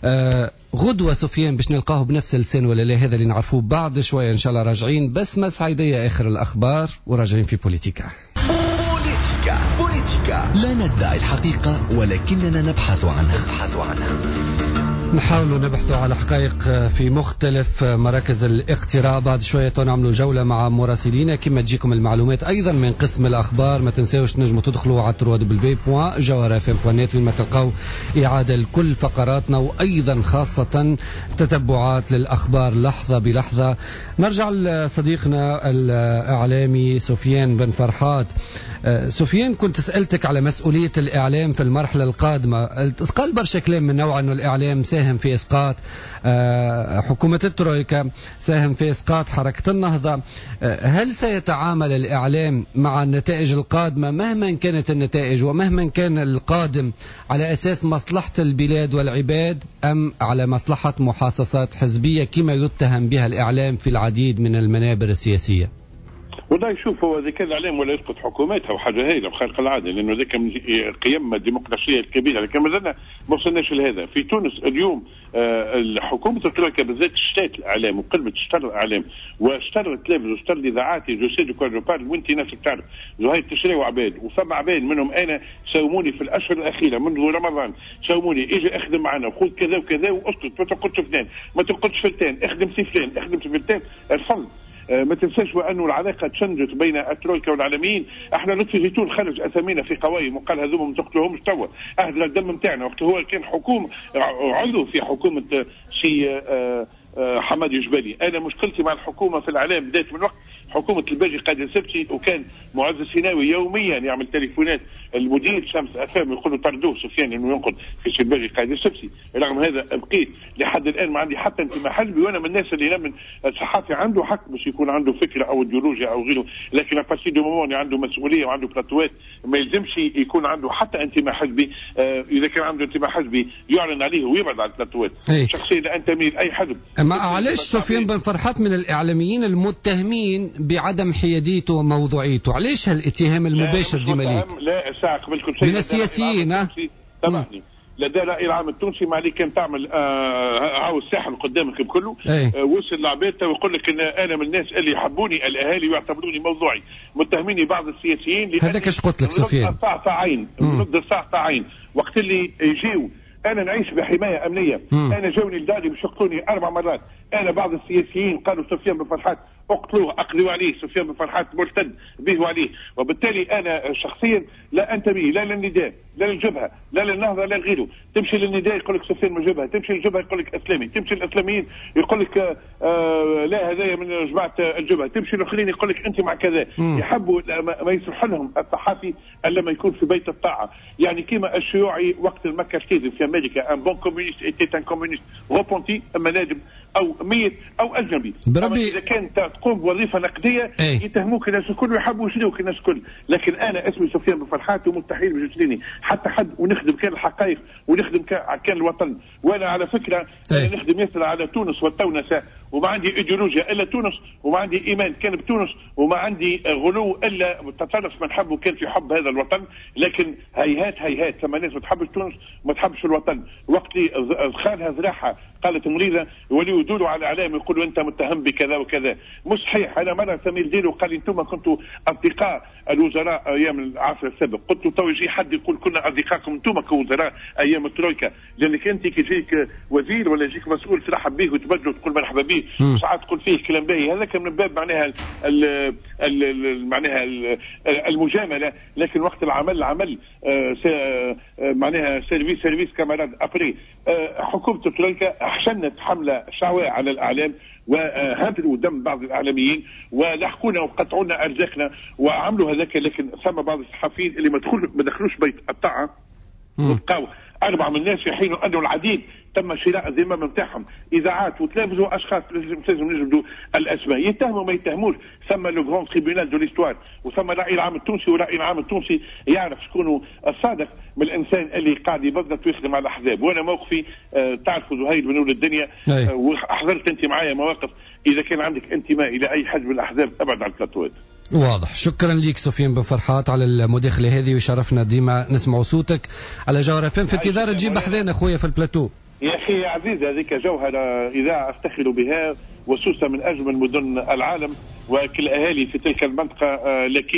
غدوة سفيان باش نلقاه بنفس اللسان ولا لا؟ هذا اللي نعرفوه بعد شوية إن شاء الله. راجعين بسمة سعيدية آخر الأخبار وراجعين في بوليتيكا. بوليتيكا لا ندعي الحقيقة ولكننا نبحث عنها. نحاول نبحث على حقائق في مختلف مراكز الاقتراع. بعد شوية نعملوا جولة مع مراسلين كما تجيكم المعلومات أيضا من قسم الأخبار. ما تنساوش تنجموا تدخلوا على www.jawharfm.net وين ما تلقاو إعادة لكل فقراتنا، وأيضا خاصة تتبعات للأخبار لحظة بلحظة. نرجع لصديقنا الإعلامي سفيان بن فرحات. سفيان كنت سألتك على مسؤولية الإعلام في المرحلة القادمة. قال برشا كلام من نوع أنه الإعلام ساهم في إسقاط حكومة الترويكا، ساهم في إسقاط حركة النهضة. هل سيتعامل الإعلام مع النتائج القادمة مهما كانت النتائج ومهما كان القادم على أساس مصلحة البلاد والعباد، أم على مصلحة محاصصات حزبية كما يتهم بها الإعلام في العديد من المنابر السياسية؟ والله يشوف هو ذاك الإعلام ولا يسقط حكوماتها وحاجة هايلة بخارق العادة، لأنه ذاك من قيم الديمقراطية الكبيرة، لكن مازلنا ما وصلناش لهذا. في تونس اليوم الحكومة الترويكا بالذات اشترت الإعلام وقلبت اشترت الإعلام واشترت التلفزيون واشترت الإذاعات جو سي دو كوا جو بارل، وأنت نفسك تعرف زهير تشريوا عباد، وسبع عباد منهم أنا ساوموني في الأشهر الأخيرة منذ رمضان، ساوموني اجي اخدم معنا وخذ كذا وكذا واسكت، ما تقعدش فلان، ما تقعدش فلان، اخدم سي فلان، اخدم سي فلان، الفضل. ما تنساش وانه العلاقه تشنجت بين الترويكا والعالميين. احنا لطفي زيتون خرج اسامينا في قوايم وقال هذوما ما تقتلوهمش توا، اهدر الدم نتاعنا، وقت هو كان حكومه عضو في حكومه سي حماد جبالي. انا مشكلتي مع الحكومه في الاعلام بدات من وقت حكومه الباجي قائد السبتي، وكان معز السيناوي يوميا يعمل تليفونات المدير شمس افام يقول له طردوه سفيان انه ينقد في سي الباجي قائد السبتي. رغم هذا بقيت لحد الان ما عندي حتى انتماء حزبي، وانا من الناس اللي يؤمن الصحافي عنده حق باش يكون عنده فكره او ايديولوجيا او غيره، لكن ابارتي دو مومون عنده مسؤوليه وعنده بلاتوات ما يلزمش يكون عنده حتى انتماء حزبي. اذا كان عنده انتماء حزبي يعلن عليه ويبعد عن البلاتوات. شخصيا لا انتمي لاي حزب. علاش سفيان بن فرحات من الإعلاميين المتهمين بعدم حياديته وموضوعيته؟ علاش هالاتهام المباشر ديما ليك؟ لا ساعة قبل كل شيء من السياسيين. سامحني، لدى الرأي العام التونسي ما عليك كان تعمل عاو الساحل قدامك بكله. وصل العباد ويقول لك ان انا من الناس اللي يحبوني الاهالي ويعتبروني موضوعي، متهميني بعض السياسيين هذاك ايش قلت لك سفيان؟ ضد الصعصعين وقت اللي يجيو انا نعيش بحمايه امنيه. انا جوني لداري باش يقتلوني 4 مرات. انا بعض السياسيين قالوا سفيان بن فرحات اقتلوه، اقضوا عليه. سفيان بن فرحات مرتد به وعليه. وبالتالي انا شخصيا لا انتمي لا للنداء لا للجبهه لا للنهضه لا لغيره. تمشي للنداء يقول لك سفيان من الجبهه، تمشي للجبهه يقول لك اسلامي، تمشي للاسلاميين يقول لك لا هذايا من جماعه الجبهه، تمشي للاخرين يقول لك انت مع كذا. يحبوا ما يصلح لهم الصحافي الا لما يكون في بيت الطاعه. يعني كما الشيوعي وقت المكه الكاذب في امريكا، ان بون كومونيست ايتي ان كومونيست روبونتي، اما نادم او ميت او اجنبي. اذا كان تقوم بوظيفه نقديه يتهموك الناس الكل ويحبوا يشريوك الناس الكل. لكن انا اسمي سفيان بن فرحات ومستحيل باش يشريني حتى حد، ونخدم كان الحقائق ونخدم كان الوطن. وانا على فكره أنا نخدم ياسر على تونس والتونسه، وما عندي ايديولوجيا الا تونس، وما عندي ايمان كان بتونس، وما عندي غلو الا تطرف من حبه كان في حب هذا الوطن. لكن هيهات ثم ناس ما تحبش تونس وما تحبش الوطن. وقت اللي خالها ذراعها قالت مريضه يوليوا يدوروا على الاعلام يقولوا انت متهم بكذا وكذا. مش صحيح. انا مره سمير ديلو قال لي انتم كنتوا اصدقاء الوزراء ايام العصر السابق. قلت له تو يجي حد يقول كنا اصدقائكم انتم كوزراء ايام الترويكا، لانك انت كي يجيك وزير ولا يجيك مسؤول ترحب به وتبجله وتقول مرحبا به، ساعات تقول فيه كلام باهي. هذا كان من باب معناها معناها المجامله. لكن وقت العمل معناها سيرفيس كاماراد ابري. حكومه الترويكا احسنت حمله شعواء على الاعلام وهدروا دم بعض الاعلاميين ولحقونا وقطعونا ارزاقنا وعملوا هذاك. لكن ثم بعض الصحفيين اللي ما دخلوش بيت الطاعه وبقاو 4 من الناس في حين انه العديد تم شراء الذمم نتاعهم اذاعات وتلفزوا اشخاص لازم نجبدوا الاسماء. يتهموا ما يتهموش. ثم لو غران تريبيونال دو ليستوار، وثم الراي العام التونسي، والراي العام التونسي يعرف شكون الصادق من الانسان اللي قاعد يبذت ويخدم على الاحزاب. وانا موقفي تعرفوا زهير بن ولد الدنيا، وحضرت انت معايا مواقف. اذا كان عندك انتماء الى اي حزب من الاحزاب ابعد عن البلاتوات. واضح. شكرا ليك سفيان بن فرحات على المداخله هذه، وشرفنا ديما نسمع صوتك على جوهر FM. في انتظار تجيب حذانا خويا في البلاتو. يا اخي يا عزيز، هذيك جوهره اذاعه افتخر بها، وسوسه من اجمل مدن العالم، وكل اهالي في تلك المنطقه لك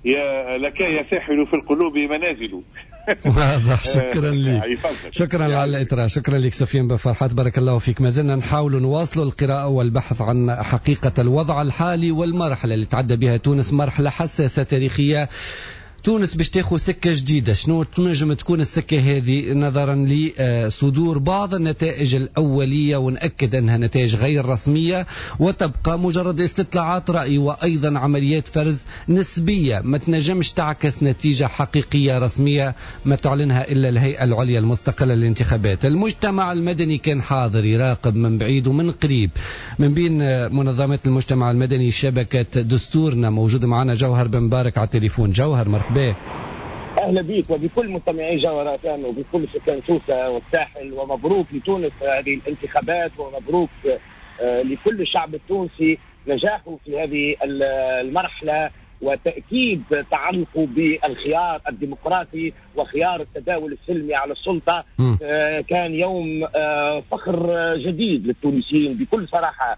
يا ساحل في القلوب منازل. واضح. شكرا لك. شكرا على الإطراء. شكرا لك سفيان بن فرحات، بارك الله فيك. ما زلنا نحاول نواصل القراءة والبحث عن حقيقة الوضع الحالي والمرحلة اللي تعدى بها تونس، مرحلة حساسة تاريخية. تونس باش تاخذ سكة جديدة. شنو تنجم تكون السكة هذه نظرا لصدور بعض النتائج الأولية، ونأكد أنها نتائج غير رسمية وتبقى مجرد استطلاعات رأي وأيضا عمليات فرز نسبية ما تنجمش تعكس نتيجة حقيقية رسمية ما تعلنها إلا الهيئة العليا المستقلة للانتخابات. المجتمع المدني كان حاضر يراقب من بعيد ومن قريب. من بين منظمات المجتمع المدني شبكة دستورنا موجود معنا جوهر بن مبارك على التليفون. جوهر مرحبا. اهلا بك وبكل مستمعي جوهر FM وبكل سكان سوسه والساحل، ومبروك لتونس هذه الانتخابات، ومبروك لكل الشعب التونسي نجاحه في هذه المرحله، وتأكيد تعلقه بالخيار الديمقراطي وخيار التداول السلمي على السلطة. كان يوم فخر جديد للتونسيين بكل صراحة.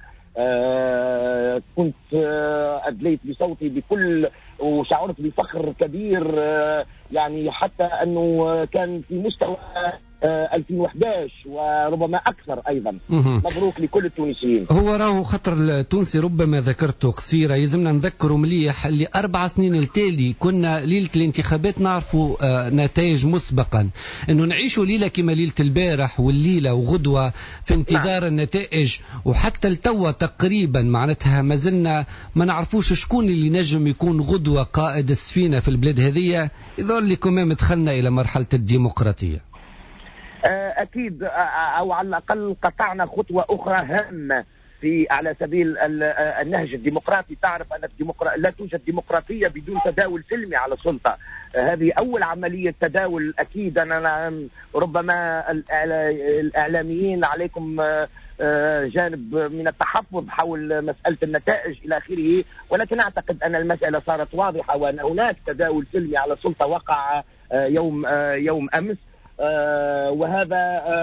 كنت أدليت بصوتي بكل وشعرت بفخر كبير، يعني حتى أنه كان في مستوى 2011 وربما أكثر أيضا. مبروك لكل التونسيين. هو راهو خطر التونسي ربما ذكرته قصيرة، يلزمنا نذكره مليح اللي 4 سنين التالي كنا ليلة الانتخابات نعرفوا نتائج مسبقا، أنه نعيشوا ليلة كما ليلة البارح والليلة وغدوة في انتظار النتائج، وحتى التوى تقريبا معناتها ما زلنا ما نعرفوش شكون اللي نجم يكون غدوة قائد السفينة في البلاد هذه. يظهر لي كمان دخلنا إلى مرحلة الديمقراطية. أكيد، أو على الأقل قطعنا خطوة أخرى هامة في على سبيل النهج الديمقراطي. تعرف أن لا توجد ديمقراطية بدون تداول سلمي على السلطة. هذه أول عملية تداول. أكيد أنا ربما الإعلاميين عليكم جانب من التحفظ حول مسألة النتائج إلى آخره، ولكن أعتقد أن المسألة صارت واضحة، وأن هناك تداول سلمي على السلطة وقع يوم أمس. وهذا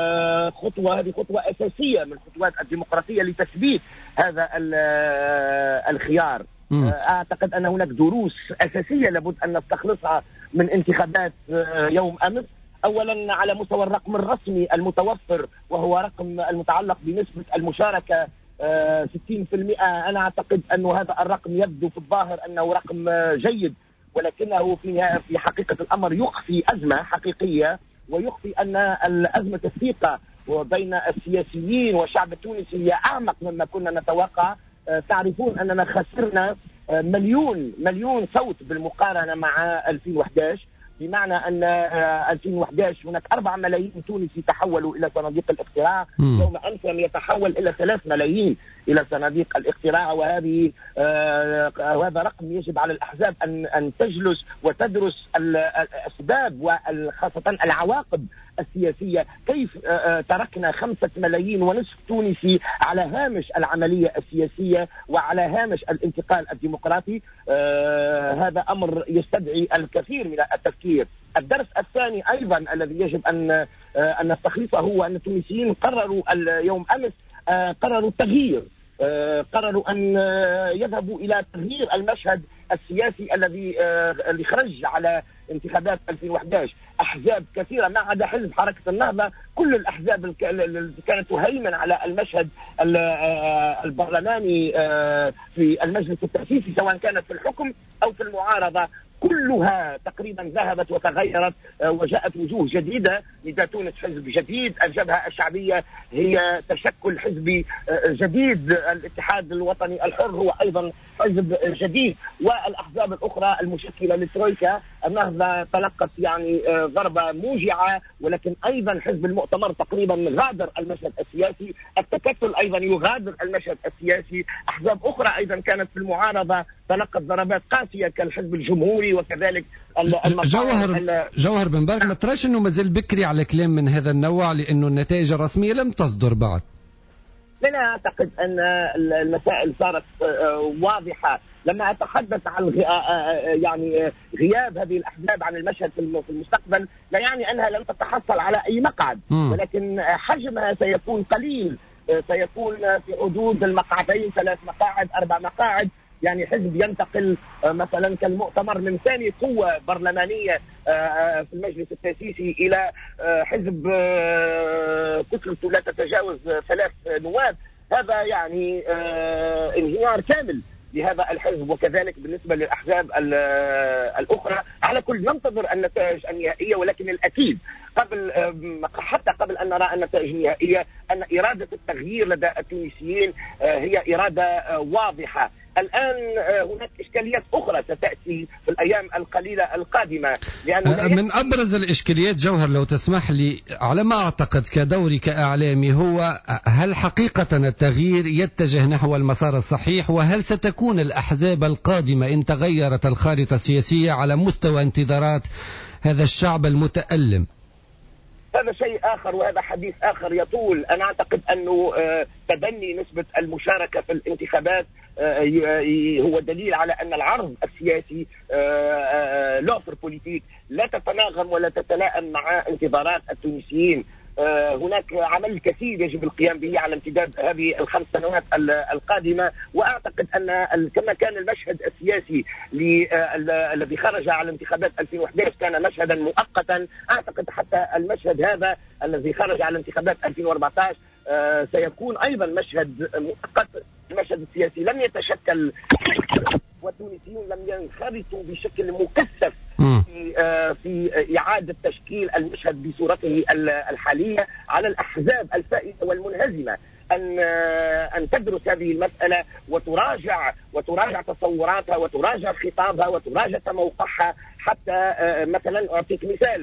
هذه خطوة أساسية من خطوات الديمقراطية لتثبيت هذا الخيار. أعتقد أن هناك دروس أساسية لابد أن نستخلصها من انتخابات يوم أمس. أولا على مستوى الرقم الرسمي المتوفر، وهو رقم المتعلق بنسبة المشاركة 60%. أنا أعتقد أن هذا الرقم يبدو في الظاهر أنه رقم جيد، ولكنه في حقيقة الأمر يخفي أزمة حقيقية، ويخفي أن أزمة الثقة بين السياسيين والشعب التونسي هي أعمق مما كنا نتوقع. تعرفون أننا خسرنا مليون صوت بالمقارنة مع 2011، بمعنى أن 2011 هناك 4 ملايين تونسي تحولوا إلى صناديق الاقتراع، يوم أمس لم يتحول إلى 3 ملايين إلى صناديق الاقتراع. وهذا رقم يجب على الأحزاب أن تجلس وتدرس الأسباب وخاصة العواقب السياسية. كيف تركنا 5 ملايين ونصف تونسي على هامش العملية السياسية وعلى هامش الانتقال الديمقراطي؟ هذا أمر يستدعي الكثير من التفكير. الدرس الثاني أيضا الذي يجب أن نستخلصه هو أن التونسيين قرروا اليوم أمس قرروا التغيير، قرروا أن يذهبوا إلى تغيير المشهد السياسي الذي خرج على انتخابات 2011. أحزاب كثيرة ما عدا حزب حركة النهضة، كل الأحزاب التي كانت تهيمن على المشهد البرلماني في المجلس التأسيسي سواء كانت في الحكم أو في المعارضة، كلها تقريبا ذهبت وتغيرت وجاءت وجوه جديدة. نداء تونس حزب جديد، الجبهة الشعبية هي تشكل حزبي جديد، الاتحاد الوطني الحر هو أيضا حزب جديد، والأحزاب الأخرى المشكلة للترويكا. النهضة تلقت يعني ضربة موجعة، ولكن أيضا حزب المؤتمر تقريبا غادر المشهد السياسي، التكتل أيضا يغادر المشهد السياسي، أحزاب أخرى أيضا كانت في المعارضة تلقت ضربات قاسية كالحزب الجمهوري وكذلك جوهر بن باغ. ما تراش انه مازال بكري على كلام من هذا النوع لانه النتائج الرسميه لم تصدر بعد؟ لا أعتقد أن المسائل صارت واضحة. لما أتحدث عن يعني غياب هذه الأحزاب عن المشهد في المستقبل لا يعني أنها لن تتحصل على أي مقعد، ولكن حجمها سيكون قليل، سيكون في حدود المقعدين 3 مقاعد 4 مقاعد. يعني حزب ينتقل مثلا كالمؤتمر من ثاني قوة برلمانية في المجلس التأسيسي إلى حزب كتلته لا تتجاوز 3 نواب. هذا يعني انهيار كامل لهذا الحزب، وكذلك بالنسبة للأحزاب الأخرى. على كل ننتظر النتائج النهائية، ولكن الأكيد حتى قبل أن نرى النتائج النهائية أن إرادة التغيير لدى التونسيين هي إرادة واضحة. الآن هناك إشكاليات أخرى ستأتي في الأيام القليلة القادمة، من أبرز الإشكاليات جوهر لو تسمح لي على ما أعتقد كدوري كإعلامي هو هل حقيقة التغيير يتجه نحو المسار الصحيح، وهل ستكون الأحزاب القادمة إن تغيرت الخارطة السياسية على مستوى انتظارات هذا الشعب المتألم؟ هذا شيء آخر وهذا حديث آخر يطول. أنا أعتقد أنه تدني نسبة المشاركة في الانتخابات هو دليل على أن العرض السياسي لوفر بوليتيك لا تتناغم ولا تتلائم مع انتظارات التونسيين. هناك عمل كثير يجب القيام به على امتداد هذه ال5 سنوات القادمة، وأعتقد أن كما كان المشهد السياسي الذي خرج على انتخابات 2011 كان مشهدا مؤقتا، أعتقد حتى المشهد هذا الذي خرج على انتخابات 2014 سيكون أيضا مشهد مؤقت. المشهد السياسي لم يتشكل والتونسيون لم ينخرطوا بشكل مكثف في إعادة تشكيل المشهد بصورته الحالية. على الأحزاب الفائزة والمنهزمة أن تدرس هذه المسألة وتراجع تصوراتها وتراجع خطابها وتراجع موقعها. حتى مثلا أعطيك مثال،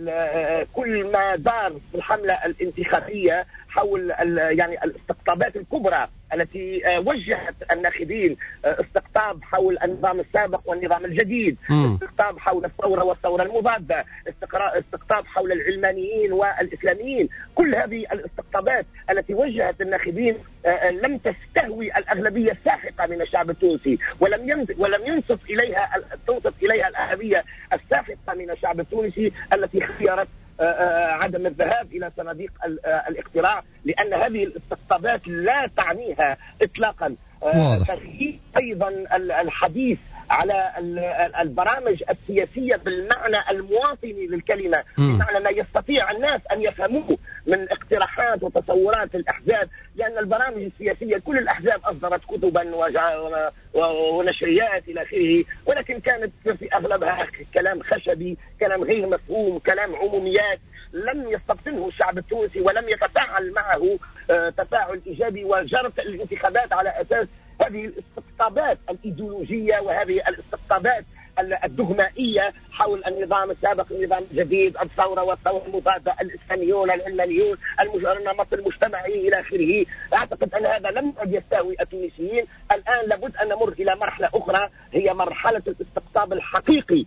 كل ما دار في الحملة الانتخابية حول يعني الاستقطابات الكبرى التي وجهت الناخبين، استقطاب حول النظام السابق والنظام الجديد، استقطاب حول الثورة والثورة المضادة، استقطاب حول العلمانيين والإسلاميين. كل هذه الاستقطابات التي وجهت الناخبين لم تستهوي الأغلبية الساحقة من الشعب التونسي، ولم ينصف إليها الأغلبية الساحقة من الشعب التونسي التي خيرت عدم الذهاب إلى صناديق الاقتراع، لأن هذه الاستقطابات لا تعنيها إطلاقا تغيير أيضا الحديث على البرامج السياسية بالمعنى المواطني للكلمة، بمعنى ما يستطيع الناس أن يفهموه من اقتراحات وتصورات الأحزاب، لأن البرامج السياسية كل الأحزاب أصدرت كتبا ونشريات إلى آخره، ولكن كانت في أغلبها كلام خشبي، كلام غير مفهوم، كلام عموميات لم يستبطنه الشعب التونسي ولم يتفاعل معه تفاعل إيجابي، وجرت الانتخابات على أساس هذه الاستقطابات الإيديولوجية وهذه الاستقطابات الدغمائية حول النظام السابق، النظام الجديد، الثورة والثورة المضادة، الإسلاميون، العلمانيون، النمط المجتمعي إلى آخره. أعتقد أن هذا لم يعد يستهوي التونسيين. الآن لابد أن نمر إلى مرحلة أخرى، هي مرحلة الاستقطاب الحقيقي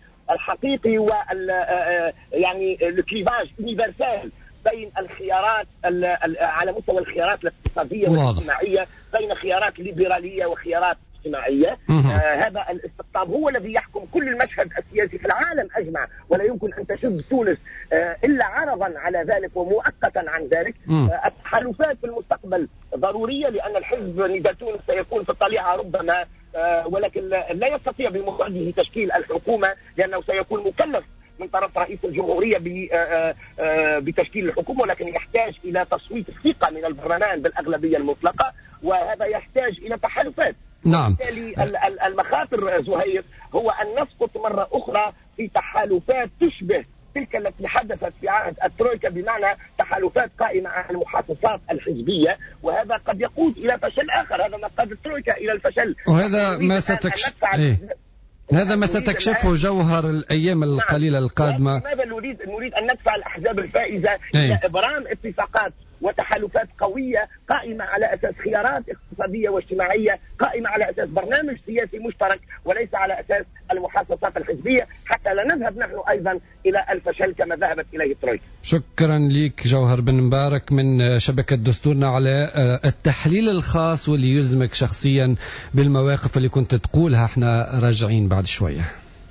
يعني الكليفاج يونيفرسال بين الخيارات على مستوى الخيارات الاقتصادية والاجتماعية، بين خيارات ليبرالية وخيارات اجتماعية. هذا الاستقطاب هو الذي يحكم كل المشهد السياسي في العالم أجمع، ولا يمكن أن تشد تونس إلا عرضا على ذلك ومؤقتا عن ذلك. التحالفات في المستقبل ضرورية، لأن الحزب نداء تونس سيكون في الطليعة ربما، ولكن لا يستطيع بمفرده تشكيل الحكومة، لأنه سيكون مكلف من طرف رئيس الجمهورية بتشكيل الحكومة، ولكن يحتاج إلى تصويت الثقة من البرلمان بالأغلبية المطلقة، وهذا يحتاج إلى تحالفات. نعم. بالتالي المخاطر زهير هو أن نسقط مرة أخرى في تحالفات تشبه تلك التي حدثت في عهد الترويكا، بمعنى تحالفات قائمة على المحافظات الحزبية، وهذا قد يقود إلى فشل آخر. هذا ما قاد الترويكا إلى الفشل، وهذا ما هذا ما ستكشفه جوهر الأيام القليلة القادمة. لماذا نريد أن ندفع الأحزاب الفائزة إلى إبرام اتفاقات وتحالفات قوية قائمة على أساس خيارات اقتصادية واجتماعية، قائمة على أساس برنامج سياسي مشترك، وليس على أساس المحافظات الحزبية، حتى لا نذهب نحن أيضا إلى الفشل كما ذهبت إليه الترويكا. شكرا لك جوهر بن مبارك من شبكة دستورنا على التحليل الخاص واللي يلزمك شخصيا بالمواقف اللي كنت تقولها. احنا راجعين بعد شوية.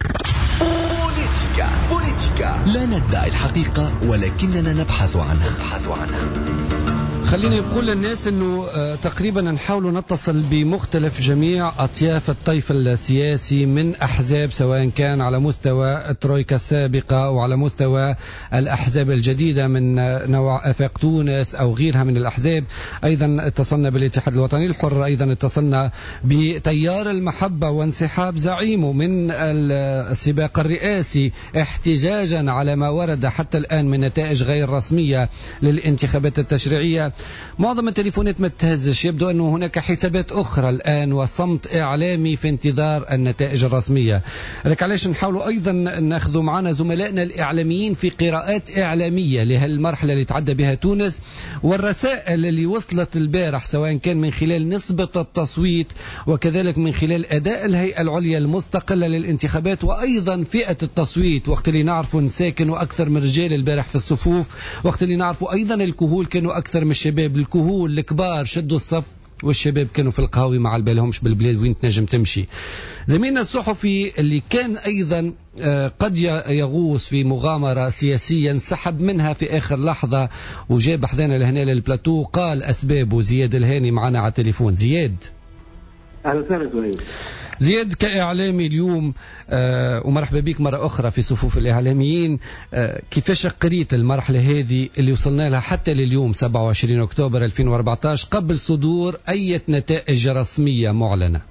بوليتيكا لا ندعي الحقيقة ولكننا نبحث عنها. خليني نقول للناس انه تقريبا نحاول نتصل بمختلف جميع اطياف الطيف السياسي من احزاب، سواء كان على مستوى الترويكا السابقه او على مستوى الاحزاب الجديده من نوع افاق تونس او غيرها من الاحزاب. ايضا اتصلنا بالاتحاد الوطني الحر، ايضا اتصلنا بتيار المحبه وانسحاب زعيمه من السباق الرئاسي احتجاجا على ما ورد حتى الان من نتائج غير رسميه للانتخابات التشريعيه. معظم التليفونات ما تهزش، يبدو أنه هناك حسابات أخرى الآن وصمت إعلامي في انتظار النتائج الرسمية. لذلك علاش نحاولوا أيضا ناخذوا معنا زملائنا الإعلاميين في قراءات إعلامية لهالمرحلة اللي تعدى بها تونس، والرسائل اللي وصلت البارح سواء كان من خلال نسبة التصويت وكذلك من خلال أداء الهيئة العليا المستقلة للانتخابات، وأيضا فئة التصويت، وقت اللي نعرفوا ساكنوا أكثر من رجال البارح في الصفوف، وقت اللي نعرفوا أيضا الكهول كانوا أكثر من الشباب، الكهول الكبار شدوا الصف والشباب كانوا في القهاوي ما بالهمش بالبلاد وين تنجم تمشي. زميلنا الصحفي اللي كان أيضا قد يغوص في مغامرة سياسية انسحب منها في آخر لحظة وجاب حذانا لهنا للبلاتو، قال أسبابه. زياد الهاني معنا على التليفون. زياد، أهلا وسهلا. زياد كإعلامي اليوم ومرحبا بك مرة أخرى في صفوف الإعلاميين، كيفاش قريت المرحلة هذه اللي وصلنا لها حتى لليوم 27 أكتوبر 2014 قبل صدور أي نتائج رسمية معلنة؟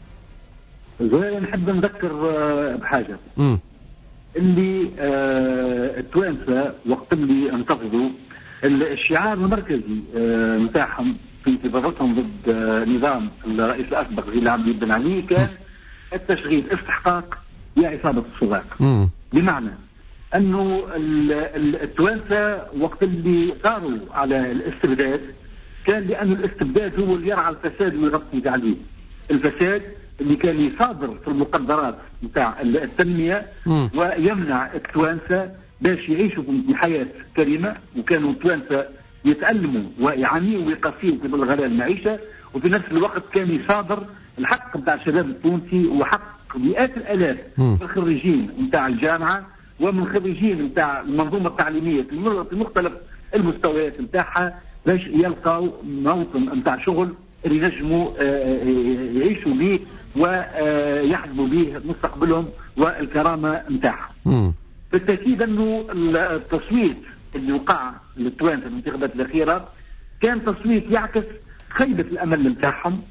نحب نذكر بحاجة اللي التوانسة وقت اللي انتفضوا الشعار المركزي متاعهم في انتفاضتهم ضد نظام الرئيس الأسبق زين العابدين بن علي كان التشغيل استحقاق يا عصابة السباق. بمعنى أنه التوانسة وقت اللي صاروا على الاستبداد كان لأن الاستبداد هو اللي يرعى الفساد ويغطي عليه. الفساد اللي كان يصادر في المقدرات نتاع التنمية ويمنع التوانسة باش يعيشوا في حياة كريمة، وكانوا التوانسة يتألموا ويعانيوا ويقاسيوا في الغلاء المعيشة، وفي نفس الوقت كان يصادر الحق نتاع الشباب التونسي وحق مئات الآلاف من الخريجين نتاع الجامعة ومن خريجين نتاع المنظومة التعليمية في مختلف المستويات نتاعها باش يلقاو موطن نتاع شغل اللي نجموا يعيشوا به ويحسبوا به مستقبلهم والكرامه نتاعهم. بالتاكيد انه التصويت اللي وقع للتوانسه في الانتخابات الاخيره كان تصويت يعكس خيبه الامل نتاعهم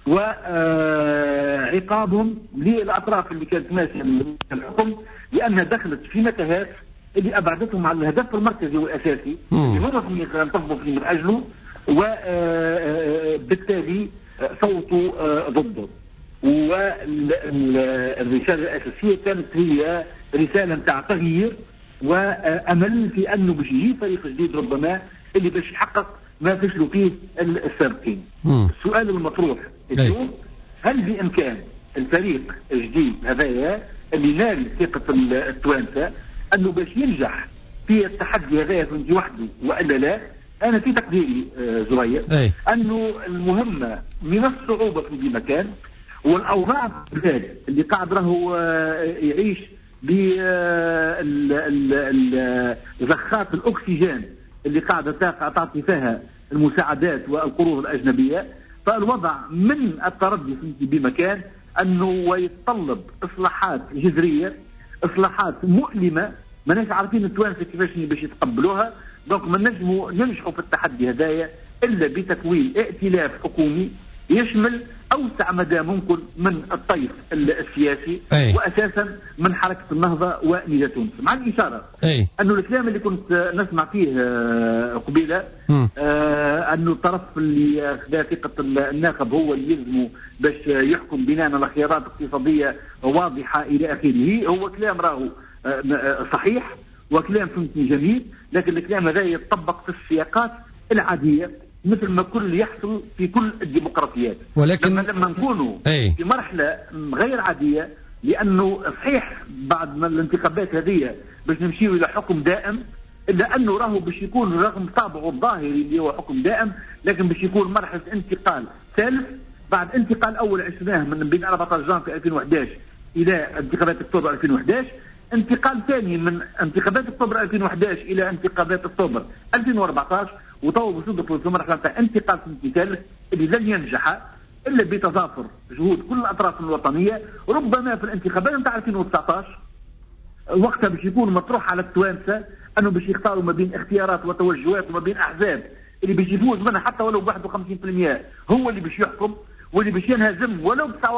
وعقابهم للاطراف اللي كانت ماشيه الحكم، لانها دخلت في متاهات اللي ابعدتهم عن الهدف المركزي والاساسي اللي هم ينتفضوا فيه من اجله، وبالتالي صوتوا ضده. والرساله الاساسيه كانت هي رساله نتاع تغيير وامل في انه باش يجي فريق جديد ربما اللي باش يحقق ما فشلوا فيه السابقين. السؤال المطروح اليوم، هل بامكان الفريق الجديد هذايا اللي نال ثقه التوانسه انه باش ينجح في التحدي هذايا وحده والا لا؟ انا في تقديري زرير انه المهمه من الصعوبه في مكان، والاوضاع اللي قاعد راهو يعيش بزخات الاكسجين اللي قاعده تعطي فيها المساعدات والقروض الاجنبيه، فالوضع من التردي بمكان انه يتطلب اصلاحات جذريه، اصلاحات مؤلمه ماناش عارفين التوانسه كيفاش باش يتقبلوها. دونك ما نجموا ننجحوا في التحدي هذايا الا بتكوين ائتلاف حكومي يشمل اوسع مدى ممكن من الطيف السياسي واساسا من حركه النهضه ونية تونس، مع الاشاره انه الكلام اللي كنت نسمع فيه قبيله انه الطرف اللي خذا ثقه الناخب هو اللي يلزمه باش يحكم بناء على خيارات اقتصاديه واضحه الى اخره، هو كلام راهو صحيح وكلام فهمتني جميل، لكن الكلام هذا يتطبق في السياقات العاديه مثل ما كل يحصل في كل الديمقراطيات. ولكن لما نكونوا في مرحله غير عاديه، لانه صحيح بعد ما الانتخابات هذه باش نمشيو الى حكم دائم، الا انه راهو باش يكون رغم طابعه الظاهري اللي هو حكم دائم، لكن باش يكون مرحله انتقال ثالث بعد انتقال اول عشناه من بين 14 جانفي 2011 الى انتخابات اكتوبر 2011، انتقال ثاني من انتخابات اكتوبر 2011 الى انتخابات اكتوبر 2014، وتو بصدق في مرحله انتقال ثالث اللي لن ينجح الا بتضافر جهود كل الاطراف الوطنيه. ربما في الانتخابات نتاع 2019 وقتها باش يكون مطروح على التوانسه انه باش يختاروا ما بين اختيارات وتوجهات وما بين احزاب اللي باش يفوز منها حتى ولو ب 51% هو اللي باش يحكم، واللي باش ينهزم ولو ب 49.99%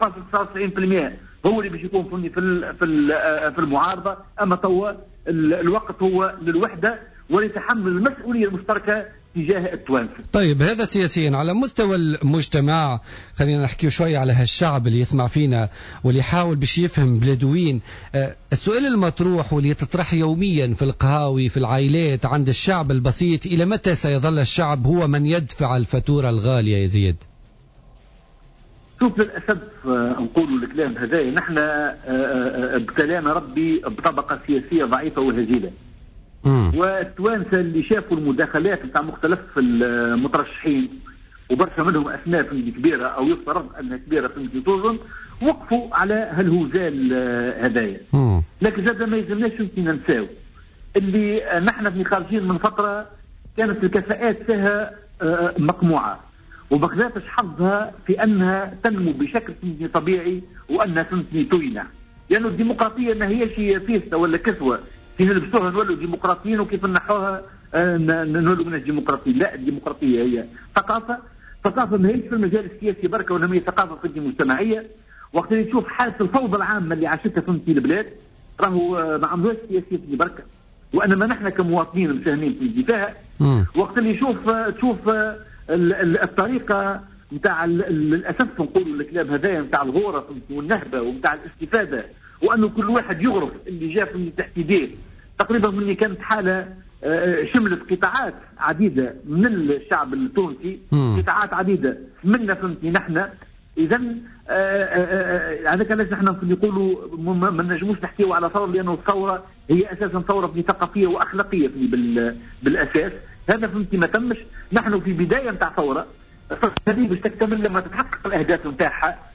هو اللي باش يكون في المعارضه. اما توا الوقت هو للوحده ولتحمل المسؤوليه المشتركه تجاه التوانسه. طيب، هذا سياسيا. على مستوى المجتمع خلينا نحكي شويه على هالشعب اللي يسمع فينا واللي يحاول باش يفهم بلادوين. السؤال المطروح واللي يتطرح يوميا في القهاوي في العائلات عند الشعب البسيط، الى متى سيظل الشعب هو من يدفع الفاتوره الغاليه يا زياد؟ شوف، للاسف نقولوا الكلام هذا نحن ابتلانا ربي بطبقه سياسيه ضعيفه وهزيله، والتوانسه اللي شافوا المداخلات نتاع مختلف المترشحين وبرشا منهم اسماء كبيره او يفترض انها كبيره في توزن وقفوا على هالهزال هدايا. لكن زاد ما يلزمناش ننساو اللي نحن في خارجين من فتره كانت الكفاءات فيها مقموعه وبقداتش حظها في انها تنمو بشكل طبيعي وانها توينه، لانه الديمقراطيه ما هيش فيستا ولا كسوه كيف نلبسوها نولوا ديمقراطيين وكيف نحوها نولوا من الديمقراطيين. لا، الديمقراطيه هي ثقافه ما هيش في المجال السياسي بركه، وانما هي ثقافه في المجتمعيه. وقت اللي تشوف حاله الفوضى العامه اللي عاشتها في البلاد راهو ما عملوش سياسيه في بركه، وانما نحن كمواطنين مساهمين في فيها. وقت اللي تشوف الطريقه نتاع للاسف نقولوا الكلام هذايا نتاع الغوره والنهبه ونتاع الاستفاده، وانه كل واحد يغرف اللي جاء من تحت يديه. تقريبا من كانت حاله شملت قطاعات عديده من الشعب التونسي، قطاعات عديده منا فهمتني نحن. اذا هذاك علاش نحن نقولوا ما نجموش نحكيوا على ثوره، لانه الثوره هي اساسا ثوره ثقافيه واخلاقيه بالاساس. هذا فهمتي ما تمش. نحن في بدايه نتاع ثوره هذه باش تكتمل لما تتحقق الاهداف نتاعها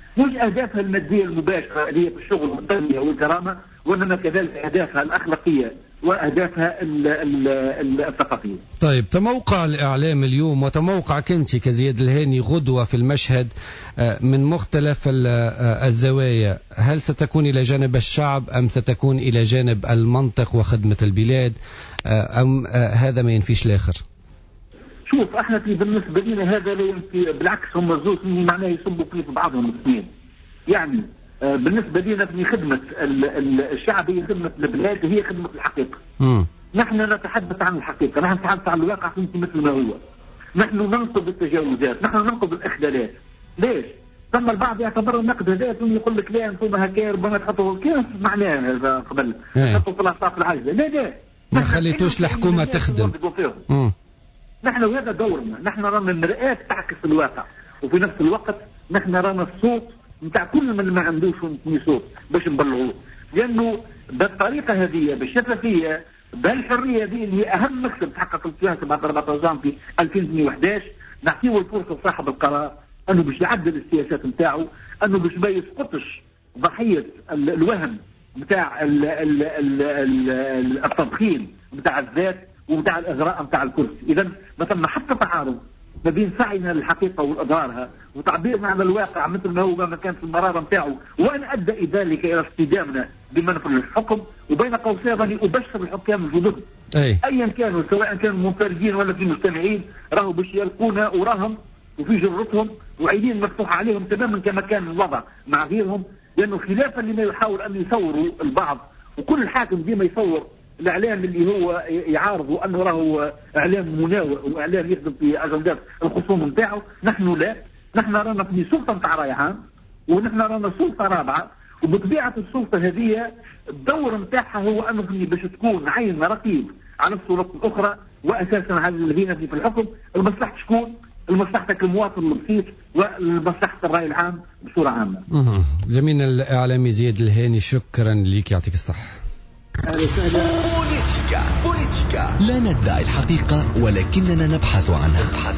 مش أهدافها المادية المباشرة اللي هي في الشغل والتنمية والكرامة، وإنما كذلك أهدافها الأخلاقية وأهدافها الثقافية. طيب، تموقع الإعلام اليوم وتموقعك أنت كزياد الهاني غدوة في المشهد من مختلف الزوايا، هل ستكون إلى جانب الشعب أم ستكون إلى جانب المنطق وخدمة البلاد أم هذا ما ينفيش الآخر؟ شوف، احنا بالنسبة لنا هذا لا ينفي، بالعكس هم الزوج معناه يصبوا في بعضهم الاثنين. يعني بالنسبة لنا في خدمة الشعب هي خدمة البلاد، هي خدمة الحقيقة. نحن نتحدث عن الحقيقة، نحن نتحدث عن الواقع مثل ما هو. نحن ننقد التجاوزات، نحن ننقد الإخلالات. ليش؟ ثم البعض يعتبر النقد هذا يقول لك لا انتم هكا ربما تحطوا كيف معناه هذا قبل تحطوا في الأصناف العاجزة. لا ما خليتوش الحكومة تخدم. نحن وهذا دورنا، نحن رانا المرآة تعكس الواقع، وفي نفس الوقت نحن رانا الصوت نتاع كل من ما عندوش صوت باش نبلغوه، لأنه بالطريقة هذه بالشفافية بالحرية هذه اللي هي أهم مكسب تحقق السياسة بعد 14 في 2011، نعطيه الفرصة لصاحب القرار أنه باش يعدل السياسات نتاعو، أنه باش ما يسقطش ضحية الوهم نتاع التضخيم نتاع الذات ومتاع الإغراء متاع الكرسي. إذا ما ثم حتى تعارض ما بين سعينا للحقيقة وإظهارها وتعبيرنا عن الواقع مثل ما هو ما كان في المرارة نتاعو، وأن أدى ذلك إلى اصطدامنا بمنفذ الحكم. وبين قوسين راني أبشر الحكام الجدد أيا كانوا، سواء كانوا منفردين ولا في مجتمعين، راهو باش يلقونا وراهم وفي جرتهم وعينين مفتوحة عليهم تماما كما كان الوضع مع غيرهم، لأنه خلافا لما يحاول أن يصوروا البعض، وكل حاكم ديما يصور الإعلام اللي هو يعارضه أنه راهو إعلام مناوئ وإعلام يخدم في أجندات الخصوم نتاعو. نحن لا، نحن رانا في سلطة نتاع رأي عام، ونحن رانا سلطة رابعة، وبطبيعة السلطة هذه الدور نتاعها هو أنه باش تكون عين رقيب على السلطات الأخرى، وأساسا على الذين في الحكم المصلحة شكون؟ لمصلحتك المواطن البسيط ولمصلحة الرأي العام بصورة عامة. زميلنا الإعلامي زياد الهاني، شكرا لك، يعطيك الصحة. بوليتيكا لا ندعي الحقيقة ولكننا نبحث عنها.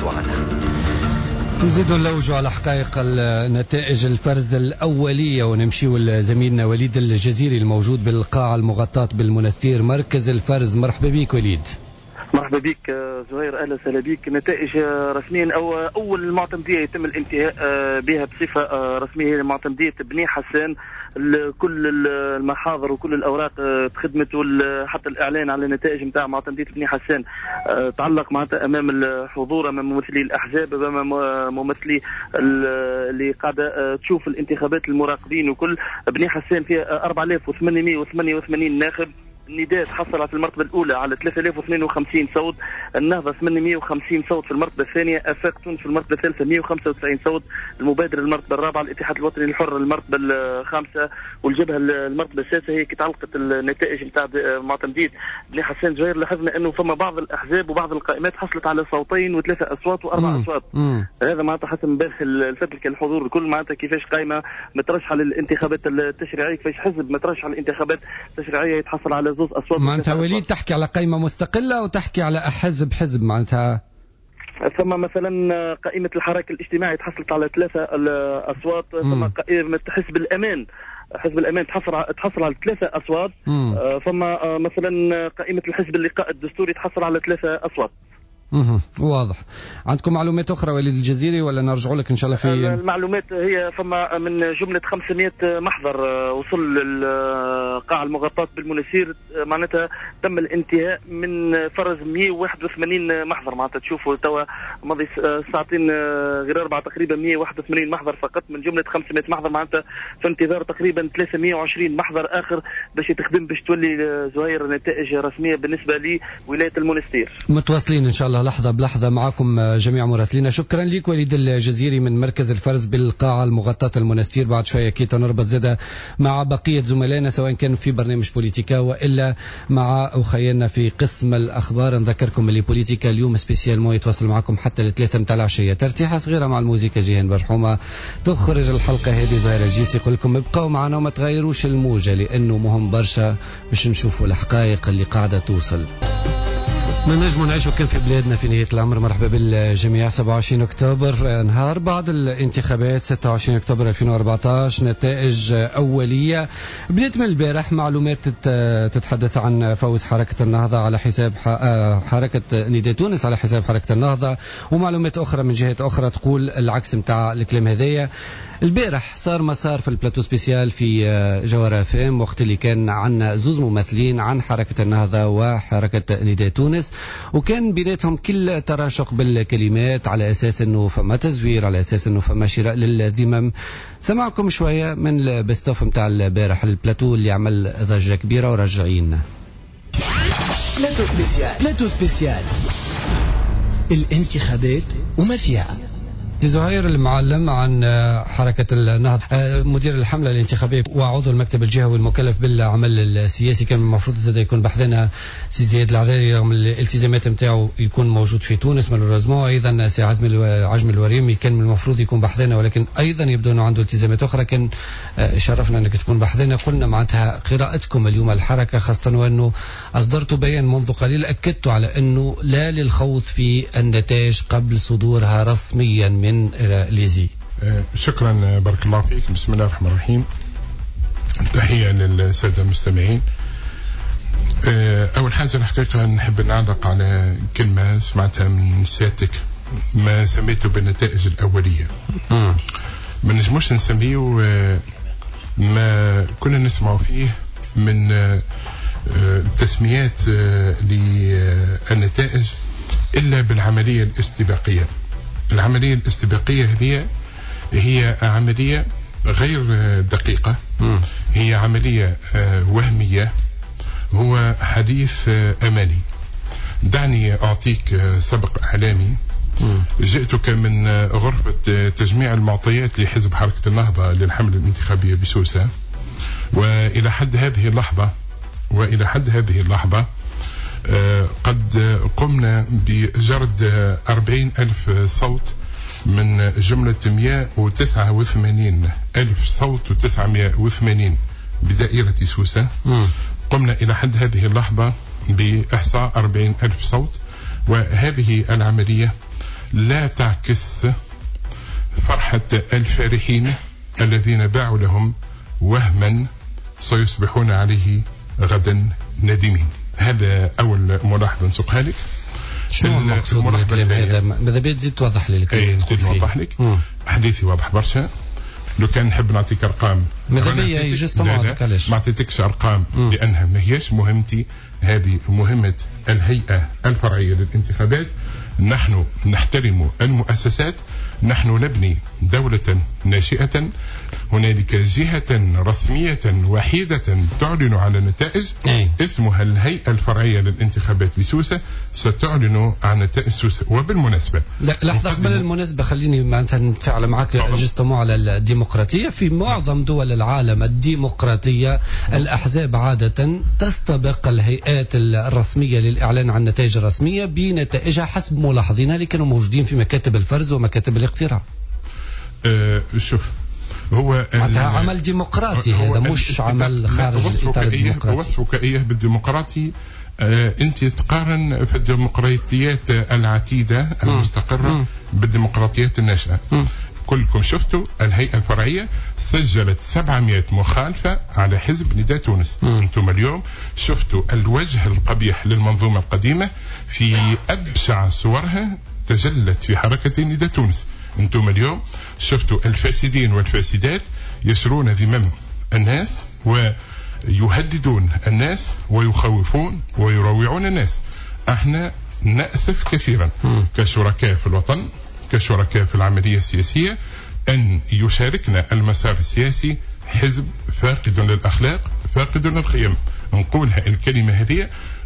نزيد نلوج على حقائق نتائج الفرز الأولية ونمشي لزميلنا وليد الجزيري الموجود بالقاعة المغطاة بالمنستير مركز الفرز. مرحبا بك وليد. مرحبا بك زهير، اهلا وسهلا بك. نتائج رسميا او اول معتمديه يتم الانتهاء بها بصفه رسميه هي معتمديه بني حسان. كل المحاضر وكل الاوراق تخدمت، حتى الاعلان على النتائج نتاع معتمديه بني حسان تعلق معناتها امام الحضور، امام ممثلي الاحزاب، امام ممثلي اللي قاعده تشوف الانتخابات، المراقبين وكل. بني حسان فيها 4888 ناخب. النداء تحصل في المرتبة الأولى على 3052 صوت، النهضة 850 صوت في المرتبة الثانية، أفاق في المرتبة الثالثة 195 صوت، المبادر المرتبة الرابعة، الاتحاد الوطني الحر المرتبة الخامسة، والجبهة المرتبة السادسة. هيك تعلقت النتائج نتاع معتمدية بني حسان. جوير لاحظنا أنه فما بعض الأحزاب وبعض القائمات حصلت على صوتين وثلاثة أصوات وأربع أصوات. هذا معناتها حسب امبارح الفترة الحضور الكل معناتها كيفاش قائمة مترشحة للانتخابات التشريعية، كيفاش حزب مترشح للانتخابات التشريعية يتحصل على زوج أصوات. معناتها وليد تحكي على قائمة مستقلة أو تحكي على حزب معناتها؟ ثم مثلا قائمة الحراك الاجتماعي تحصلت على 3 أصوات. ثم قائمة حزب الأمان تحصل على 3 أصوات. ثم مثلا قائمة الحزب اللقاء الدستوري تحصل على 3 أصوات. واضح. عندكم معلومات أخرى وليد الجزيري ولا نرجع لك إن شاء الله في المعلومات؟ هي فما من جملة 500 محضر وصل للقاعة المغطاة بالمنستير، معناتها تم الانتهاء من فرز 181 محضر. معناتها تشوفوا توا ماضي ساعتين غير 4 تقريبا 181 محضر فقط من جملة 500 محضر. معناتها في انتظار تقريبا 320 محضر آخر باش تخدم باش تولي زهير نتائج رسمية بالنسبة لولاية المنستير. متواصلين إن شاء الله لحظة بلحظة معكم جميع مراسلينا. شكرا لك وليد الجزيري من مركز الفرز بالقاعة المغطاة المنستير. بعد شوية كيتا نربط زادة مع بقية زملائنا سواء كان في برنامج بوليتيكا وإلا مع أخينا في قسم الأخبار. نذكركم اللي بوليتيكا اليوم سبيسيال مو يتواصل معكم حتى 3 متاع العشية. ترتيحة صغيرة مع الموسيقى جيهان برحومة تخرج الحلقة هذه. زهير الجيسي يقول لكم ابقوا معنا وما تغيروش الموجة لأنه مهم برشا باش نشوفوا الحقائق اللي قاعدة توصل. من نجم نعيشوا كان في بلادنا في نهاية الأمر. مرحبا بالجميع. 27 أكتوبر نهار بعد الانتخابات 26 أكتوبر 2014. نتائج أولية بدأت من البارح. معلومات تتحدث عن فوز حركة النهضة على حساب حركة نداء تونس على حساب حركة النهضة، ومعلومات أخرى من جهات أخرى تقول العكس متاع الكلام هذايا. البارح صار مسار في البلاتو سبيسيال في جوهرة FM وقت اللي كان عنا زوز ممثلين عن حركة النهضة وحركة نداء تونس، وكان بيناتهم كل تراشق بالكلمات على أساس أنه فما تزوير، على أساس أنه فما شراء للذمم. سمعكم شوية من البستوف متاع البارح البلاتو اللي عمل ضجة كبيرة وراجعين. بلاتو سبيسيال الانتخابات وما فيها. زهير المعلم عن حركة النهضة، مدير الحملة الانتخابية وعضو المكتب الجهوي المكلف بالعمل السياسي، كان المفروض زاد يكون بحثنا سي زياد العذاري رغم الالتزامات نتاعو يكون موجود في تونس مالوريزمون. ايضا سي عجم الوريمي كان من المفروض يكون بحثنا، ولكن ايضا يبدو انه عنده التزامات اخرى. كان شرفنا انك تكون بحثنا. قلنا معناتها قراءتكم اليوم الحركة، خاصة وانه اصدرتوا بيان منذ قليل اكدتوا على انه لا للخوض في النتائج قبل صدورها رسميا من ليزي. شكرا، بارك الله فيك. بسم الله الرحمن الرحيم. تحية للسادة المستمعين. أول حاجة الحقيقة نحب نعلق على كلمة سمعتها من سيادتك، ما سميته بالنتائج الأولية. ما نجموش نسميه ما كنا نسمع فيه من تسميات للنتائج إلا بالعملية الاستباقية. العملية الاستباقية هي عملية غير دقيقة، هي عملية وهمية، هو حديث أماني. دعني أعطيك سبق إعلامي. جئتك من غرفة تجميع المعطيات لحزب حركة النهضة للحملة الانتخابية بسوسة، وإلى حد هذه اللحظة قد قمنا بجرد 40,000 صوت من جملة 189,000 صوت و980 بدائرة سوسة. قمنا إلى حد هذه اللحظة بإحصاء 40,000 صوت، وهذه العملية لا تعكس فرحة الفارحين الذين باعوا لهم وهما سيصبحون عليه غدا ندمين. هذا أول ملاحظة نسوقها لك. شنو المقصود من الكلام هذا؟ ماذا بيت تزيد توضح لي الكلام؟ نزيد نوضح لك. حديثي واضح برشا. لو كان نحب نعطيك أرقام ماذا بيا علاش ما اعطيتكش أرقام لأنها ما هيش مهمتي. هذه مهمة الهيئة الفرعية للانتخابات. نحن نحترم المؤسسات، نحن نبني دولة ناشئة. هنالك جهة رسمية وحيدة تعلن على النتائج اسمها الهيئة الفرعية للانتخابات بسوسة، ستعلن عن نتائج سوسة. وبالمناسبة لحظة قبل المناسبة خليني معناتها نتفاعل معك جستمو على الديمقراطية. في معظم دول العالم الديمقراطية الأحزاب عادة تستبق الهيئات الرسمية للإعلان عن النتائج الرسمية بنتائجها حسب ملاحظينها اللي كانوا موجودين في مكاتب الفرز ومكاتب الاقتراع. شوف، هو عمل ديمقراطي، هذا مش عمل خارج إطار الديمقراطي. وصفك إياه بالديمقراطي. أنت تقارن في الديمقراطيات العتيدة المستقرة بالديمقراطيات الناشئة. كلكم شفتوا الهيئة الفرعية سجلت 700 مخالفة على حزب نداء تونس. أنتم اليوم شفتوا الوجه القبيح للمنظومة القديمة في أبشع صورها تجلت في حركة نداء تونس. أنتم اليوم شفتوا الفاسدين والفاسدات يسرون ذمم الناس ويهددون الناس ويخوفون ويروعون الناس. احنا نأسف كثيرا كشركاء في الوطن، كشركاء في العملية السياسية، أن يشاركنا المسار السياسي حزب فاقد للأخلاق، فاقد للقيم. نقولها الكلمة هذه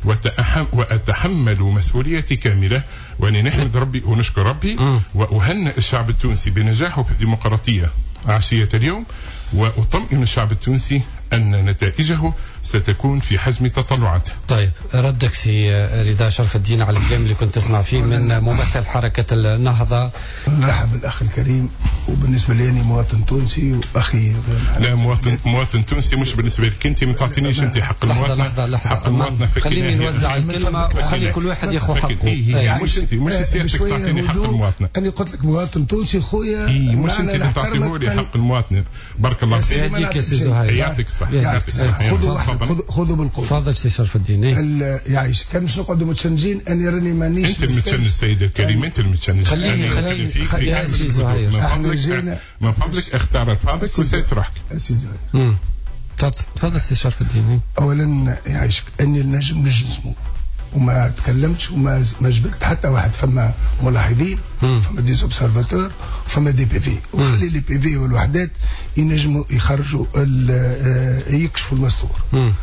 وأتحمل مسؤوليتي كاملة، وأني نحمد ربي ونشكر ربي وأهنئ الشعب التونسي بنجاحه في الديمقراطية عشية اليوم، وأطمئن الشعب التونسي أن نتائجه ستكون في حجم تطلعاته. طيب، ردك سي رضا شرف الدين على الكلام اللي كنت تسمع فيه من ممثل حركة النهضة نرحب بالأخ الكريم، وبالنسبة لي أنا مواطن تونسي وأخي. لا مواطن تونسي مش بالنسبة لك أنت، ما تعطينيش أنت حق المواطنة. لحظة حق المواطنة خليني نوزع الكلمة وخلي كل واحد ياخذ حقه. مش سيادتك تعطيني حق المواطنة. أنا قلت لك مواطن تونسي خويا، مش أنت اللي تعطيه لي حق المواطنة. بارك الله فيك. يهديك يا سي زهير. يعطيك الصحة. خذوا بالقوة. تفضل سي شرف الدين. يعيش كان مش نقعدوا متشنجين، أنا راني مانيش. أنت المتشنج السيد الكريم، أنت المتشنج. خليني يا سي زهير. من فضلك اختار الفاضل وسيس روحك. سي زهير. تفضل سي شرف الدين. أولا يعيشك أني نجمو وما تكلمتش وما جبت حتى واحد. فما ملاحظين، فما دي اوبسرفاتور، فما دي بي في، وخلي لي بي في والوحدات ينجموا يخرجوا يكشفوا المستور.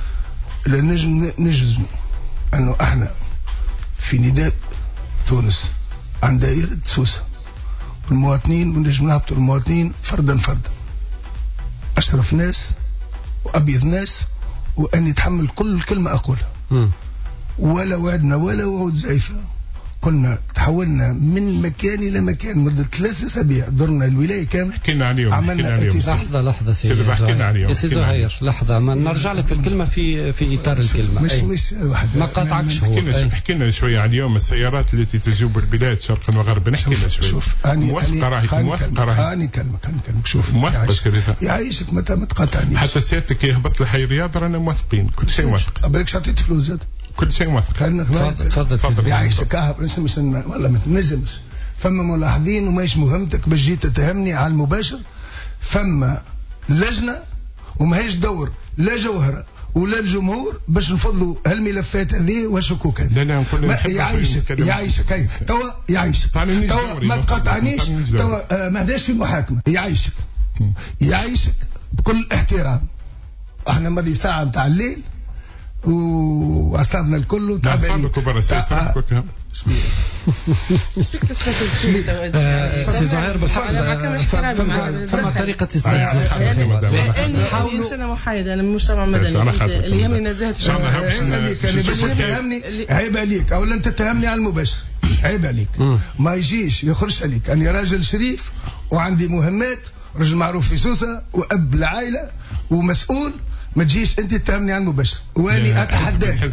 نجزموا انه احنا في نداء تونس عن دائرة سوسة والمواطنين، ونجم نهبطوا المواطنين فردا فردا، اشرف ناس وابيض ناس، وان يتحمل كل كلمة اقولها. ولا وعدنا ولا وعود زائفة. كنا تحولنا من مكان إلى مكان مدة 3 أسابيع، درنا الولاية كامل. حكينا عليهم. عملنا لحظة سي زهير. لحظة ما نرجع لك في الكلمة في إطار الكلمة. مش واحد ما قاطعكش. حكينا شوية عن اليوم السيارات التي تجوب البلاد شرقا وغربا. حكينا شوية. شوف موافقة راهي. أني كلمة. شوف موافقة يعيشك متى ما تقاطعنيش. حتى سيادتك يهبط لحي الرياض رانا موافقين، كل شيء موافق. أبريك عطيت فلوس زاد. كل شيء موافق. تفضل يعيشك مش ولا ما تنجمش. فما ملاحظين وماش مهمتك باش جيت تتهمني على المباشر. فما لجنة وماهيش دور لا جوهرة ولا الجمهور باش نفضوا هالملفات هذه والشكوك هذه. لا يعيشك توا يعيشك توا ما تقاطعنيش. توا ما عندهاش في محاكمة. يعيشك بكل احترام. احنا ماضي ساعة متاع الليل وعصابنا الكل تعبانين. سي زهير بالحق فما طريقة استهزاء. أنا محايدة، أنا من المجتمع المدني اللي يهمني نزاهة. عيب عليك. أولا أنت تتهمني على المباشر، عيب عليك. ما يجيش يخرج عليك. أنا راجل شريف وعندي مهمات، رجل معروف في سوسة وأب العائلة ومسؤول. ما تجيش انت تتهمني عن المباشر، واني اتحداك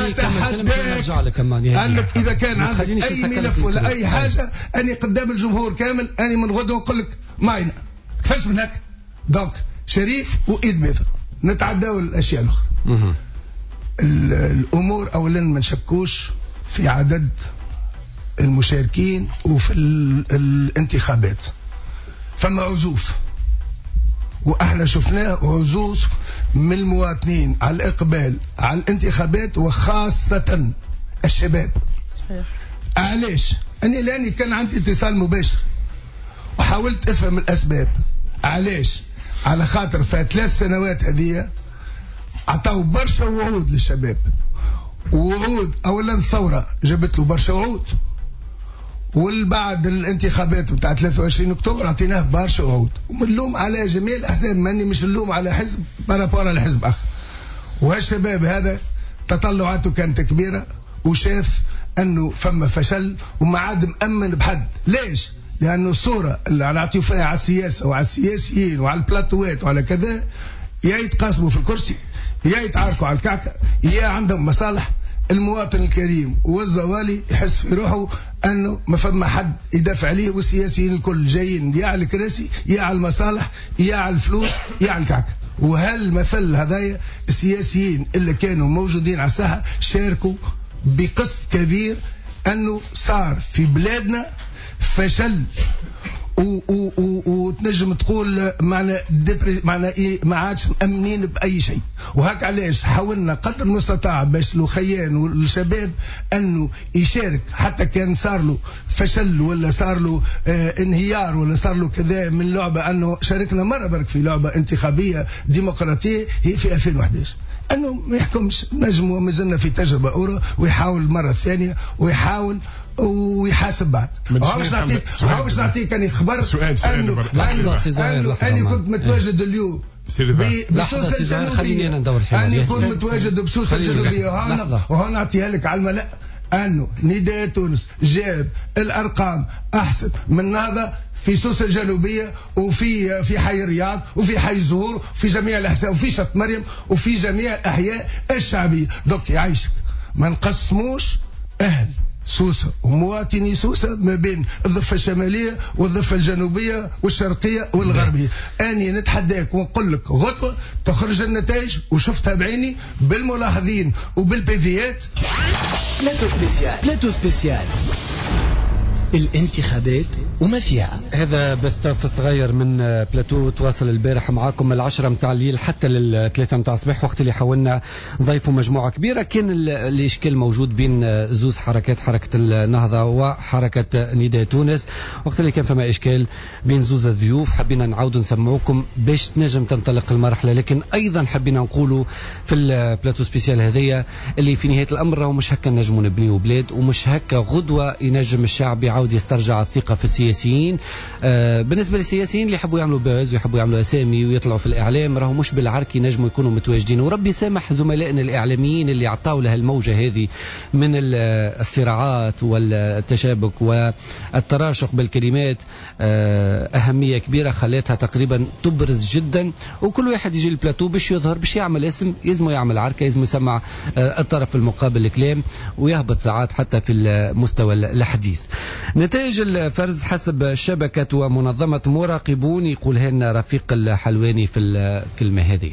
انك اذا كان عندك اي ملف ولا اي حاجه اني قدام الجمهور كامل اني من غدوه نقول لك معنا كيفاش من هكا. دونك شريف وايد بيضاء نتعداو الاشياء الاخرى. الامور اولا ما نشكوش في عدد المشاركين وفي الانتخابات. فما عزوف، واحنا شفناه عزوف من المواطنين على الإقبال على الانتخابات وخاصة الشباب. صحيح. علاش؟ أنا لاني كان عندي اتصال مباشر وحاولت أفهم الأسباب. علاش؟ على خاطر في 3 سنوات هذه عطاو برشا وعود للشباب، ووعود أولا الثورة جابت له برشا وعود، والبعد الانتخابات بتاع 23 اكتوبر اعطيناه برشا وعود. ومنلوم على جميع الاحزاب، ماني مش نلوم على حزب بارابور على حزب اخر. وهالشباب هذا تطلعاته كانت كبيره وشاف انه فما فشل وما عاد مأمن بحد. ليش؟ لانه الصوره اللي نعطيو فيها على السياسه وعلى السياسيين وعلى البلاتوات وعلى كذا، يا يتقاسموا في الكرسي يا يتعاركوا على الكعكه يا عندهم مصالح. المواطن الكريم والزوالي يحس في روحه انه ما فما حد يدافع عليه، والسياسيين الكل جايين يا على الكراسي يا على المصالح يا على الفلوس يا على الكعكه. وهالمثل هذايا السياسيين اللي كانوا موجودين على الساحه شاركوا بقسط كبير انه صار في بلادنا فشل. وتنجم تقول معنا إيه، ما عادش مأمنين بأي شيء. وهك علاش حاولنا قدر المستطاع باش الخيان والشباب أنه يشارك، حتى كان صار له فشل ولا صار له انهيار ولا صار له كذا من لعبة. أنه شاركنا مرة برك في لعبة انتخابية ديمقراطية هي في 2011، أنه ما يحكمش. نجم وما زلنا في تجربة أخرى ويحاول مرة ثانية ويحاول ويحاسب بعد. هاوش نعطيك أنا خبر أني كنت متواجد اليوم لحظة سيزاير خليني أنا ندور الحوار. أنا كنت متواجد بسوسة الجنوبية وهنا نعطيها لك على الملأ أنه نداء تونس جاب الأرقام أحسن من النهضة في سوسة الجنوبية وفي حي الرياض وفي حي الزهور وفي جميع الأحساء وفي شط مريم وفي جميع الأحياء الشعبية. دوك يعيشك ما نقسموش أهل سوسة ومواطني سوسة ما بين الضفة الشمالية والضفة الجنوبية والشرقية والغربية. أني نتحداك ونقول لك غدوة تخرج النتائج وشفتها بعيني بالملاحظين وبالبيفيات. بلاتو سبيسيال الانتخابات وما فيها. هذا بستاف صغير من بلاتو تواصل البارح معاكم من 10 متاع الليل حتى لل3 متاع الصباح، وقت اللي حاولنا نضيفوا مجموعة كبيرة. كان الإشكال موجود بين زوز حركات، حركة النهضة وحركة نداء تونس، وقت اللي كان فما إشكال بين زوز الضيوف. حبينا نعاود نسمعوكم باش تنجم تنطلق المرحلة، لكن أيضا حبينا نقولوا في البلاتو سبيسيال هذية اللي في نهاية الأمر راهو مش هكا نجموا نبنيوا بلاد، ومش هكا غدوة ينجم الشعب يعاود يسترجع الثقة في السياسيين. بالنسبة للسياسيين اللي يحبوا يعملوا باز ويحبوا يعملوا أسامي ويطلعوا في الإعلام، راهو مش بالعرك ينجموا يكونوا متواجدين. وربي سامح زملائنا الإعلاميين اللي عطاوا لها الموجة هذه من الصراعات والتشابك والتراشق بالكلمات أهمية كبيرة خلتها تقريبا تبرز جدا، وكل واحد يجي البلاتو باش يظهر باش يعمل اسم، يزمه يعمل عركة، يزمه يسمع الطرف المقابل الكلام ويهبط ساعات حتى في المستوى الحديث. نتائج الفرز حسب شبكة ومنظمة مراقبون يقولها لنا رفيق الحلواني في الكلمة هذه.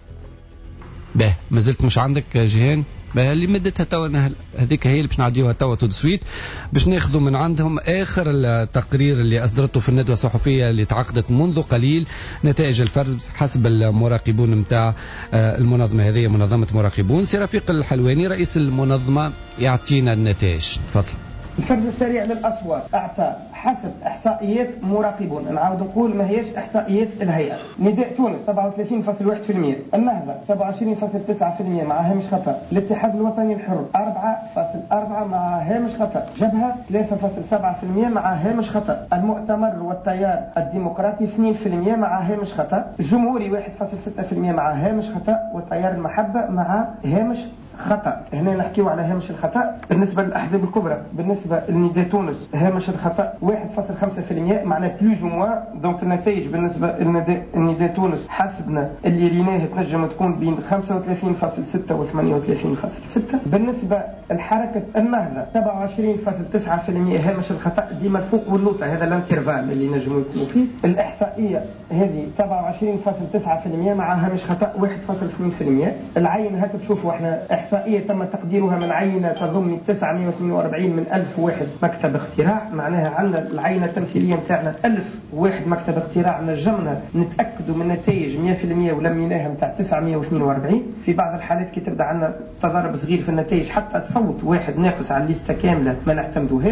باه ما زلت مش عندك جيهان؟ اللي مدتها توا هذيك هي اللي باش نعديوها توا تو سويت باش ناخذوا من عندهم اخر التقرير اللي اصدرته في الندوه الصحفيه اللي تعقدت منذ قليل. نتائج الفرز حسب المراقبون نتاع المنظمه هذه، منظمه مراقبون. سي رفيق الحلواني رئيس المنظمه يعطينا النتائج، تفضل. الفرز السريع للأصوات أعطى حسب إحصائيات مراقبون، نعاود نقول ما هيش إحصائيات الهيئة. نداء تونس 37.1%، النهضة 27.9% مع هامش خطأ، الاتحاد الوطني الحر 4.4 مع هامش خطأ، جبهة 3.7% مع هامش خطأ، المؤتمر والتيار الديمقراطي 2% مع هامش خطأ، الجمهوري 1.6% مع هامش خطأ، والتيار المحبة مع هامش خطأ. هنا نحكيو على هامش الخطأ بالنسبة للأحزاب الكبرى. بالنسبة لنداء تونس هامش الخطأ 1.5%، معناه بلوز وموا. دونك النتائج بالنسبة لنداء تونس حسبنا اللي ريناه تنجم تكون بين 35.6 و 38.6. بالنسبة لحركة النهضة 27.9% هامش الخطأ، ديما الفوق واللوطة، هذا الانترفال اللي نجموا يكونوا فيه. الإحصائية هذه 27.9% مع هامش خطأ 1.2%. العين هكا تشوفوا احنا إحصائية تم تقديرها من عينة تضم 948 من 1001 مكتب اختراع، معناها عندنا العينة التمثيلية نتاعنا 1001 مكتب اختراع. نجمنا نتأكدوا من نتائج 100% ولميناها نتاع 942. في بعض الحالات كي تبدا عندنا تضارب صغير في النتائج حتى صوت واحد ناقص على الليسته كاملة ما نعتمدوهاش.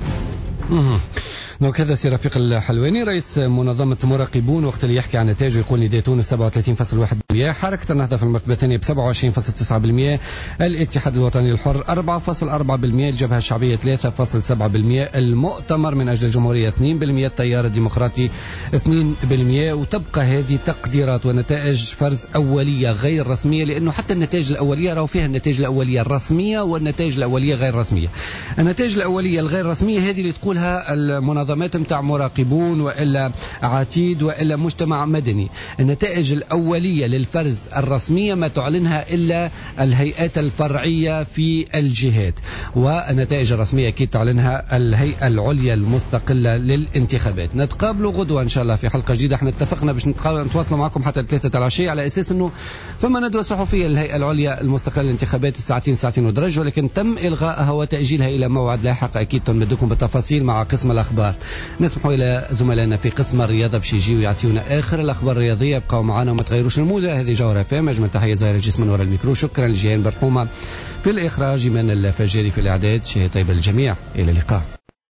دونك هذا سي رفيق الحلواني رئيس منظمة مراقبون، وقت اللي يحكي عن نتائجه يقول نداء تونس 37.1%، حركة النهضة في المرتبة الثانية ب 27.9%، الاتحاد الوطني الحر 4.4%، الجبهة الشعبية 3.7%، المؤتمر من أجل الجمهورية 2%، التيار الديمقراطي 2%. وتبقى هذه تقديرات ونتائج فرز أولية غير رسمية، لأنه حتى النتائج الأولية راهو فيها النتائج الأولية الرسمية والنتائج الأولية غير رسمية. النتائج الأولية الغير رسمية هذه اللي تقولها المنظمات متاع مراقبون وإلا عتيد وإلا مجتمع مدني. النتائج الأولية للفرز الرسمية ما تعلنها إلا الهيئات الفرعية في الجهات، والنتائج الرسمية أكيد تعلنها الهيئة العليا المستقلة للانتخابات. نتقابلوا غدوة إن شاء الله في حلقة جديدة. احنا اتفقنا باش نتواصلوا معكم حتى 3 العشية على أساس أنه فما ندوة صحفية للهيئة العليا المستقلة للانتخابات ساعتين ودرج، ولكن تم إلغائها وتأجيلها إلى موعد لاحق. أكيد تمدكم بالتفاصيل مع قسم الأخبار. نسمحوا إلى زملائنا في قسم الرياضة باش يجيو يعطيونا آخر الأخبار الرياضية. بقوا معنا وما تغيروش الموجة. هذه جوهرة FM. أجمل تحية زهير الجسم ورا الميكرو. شكرا لجيهان برحومة في الإخراج، من الفجاري في الإعداد. شيء طيب للجميع. إلى اللقاء.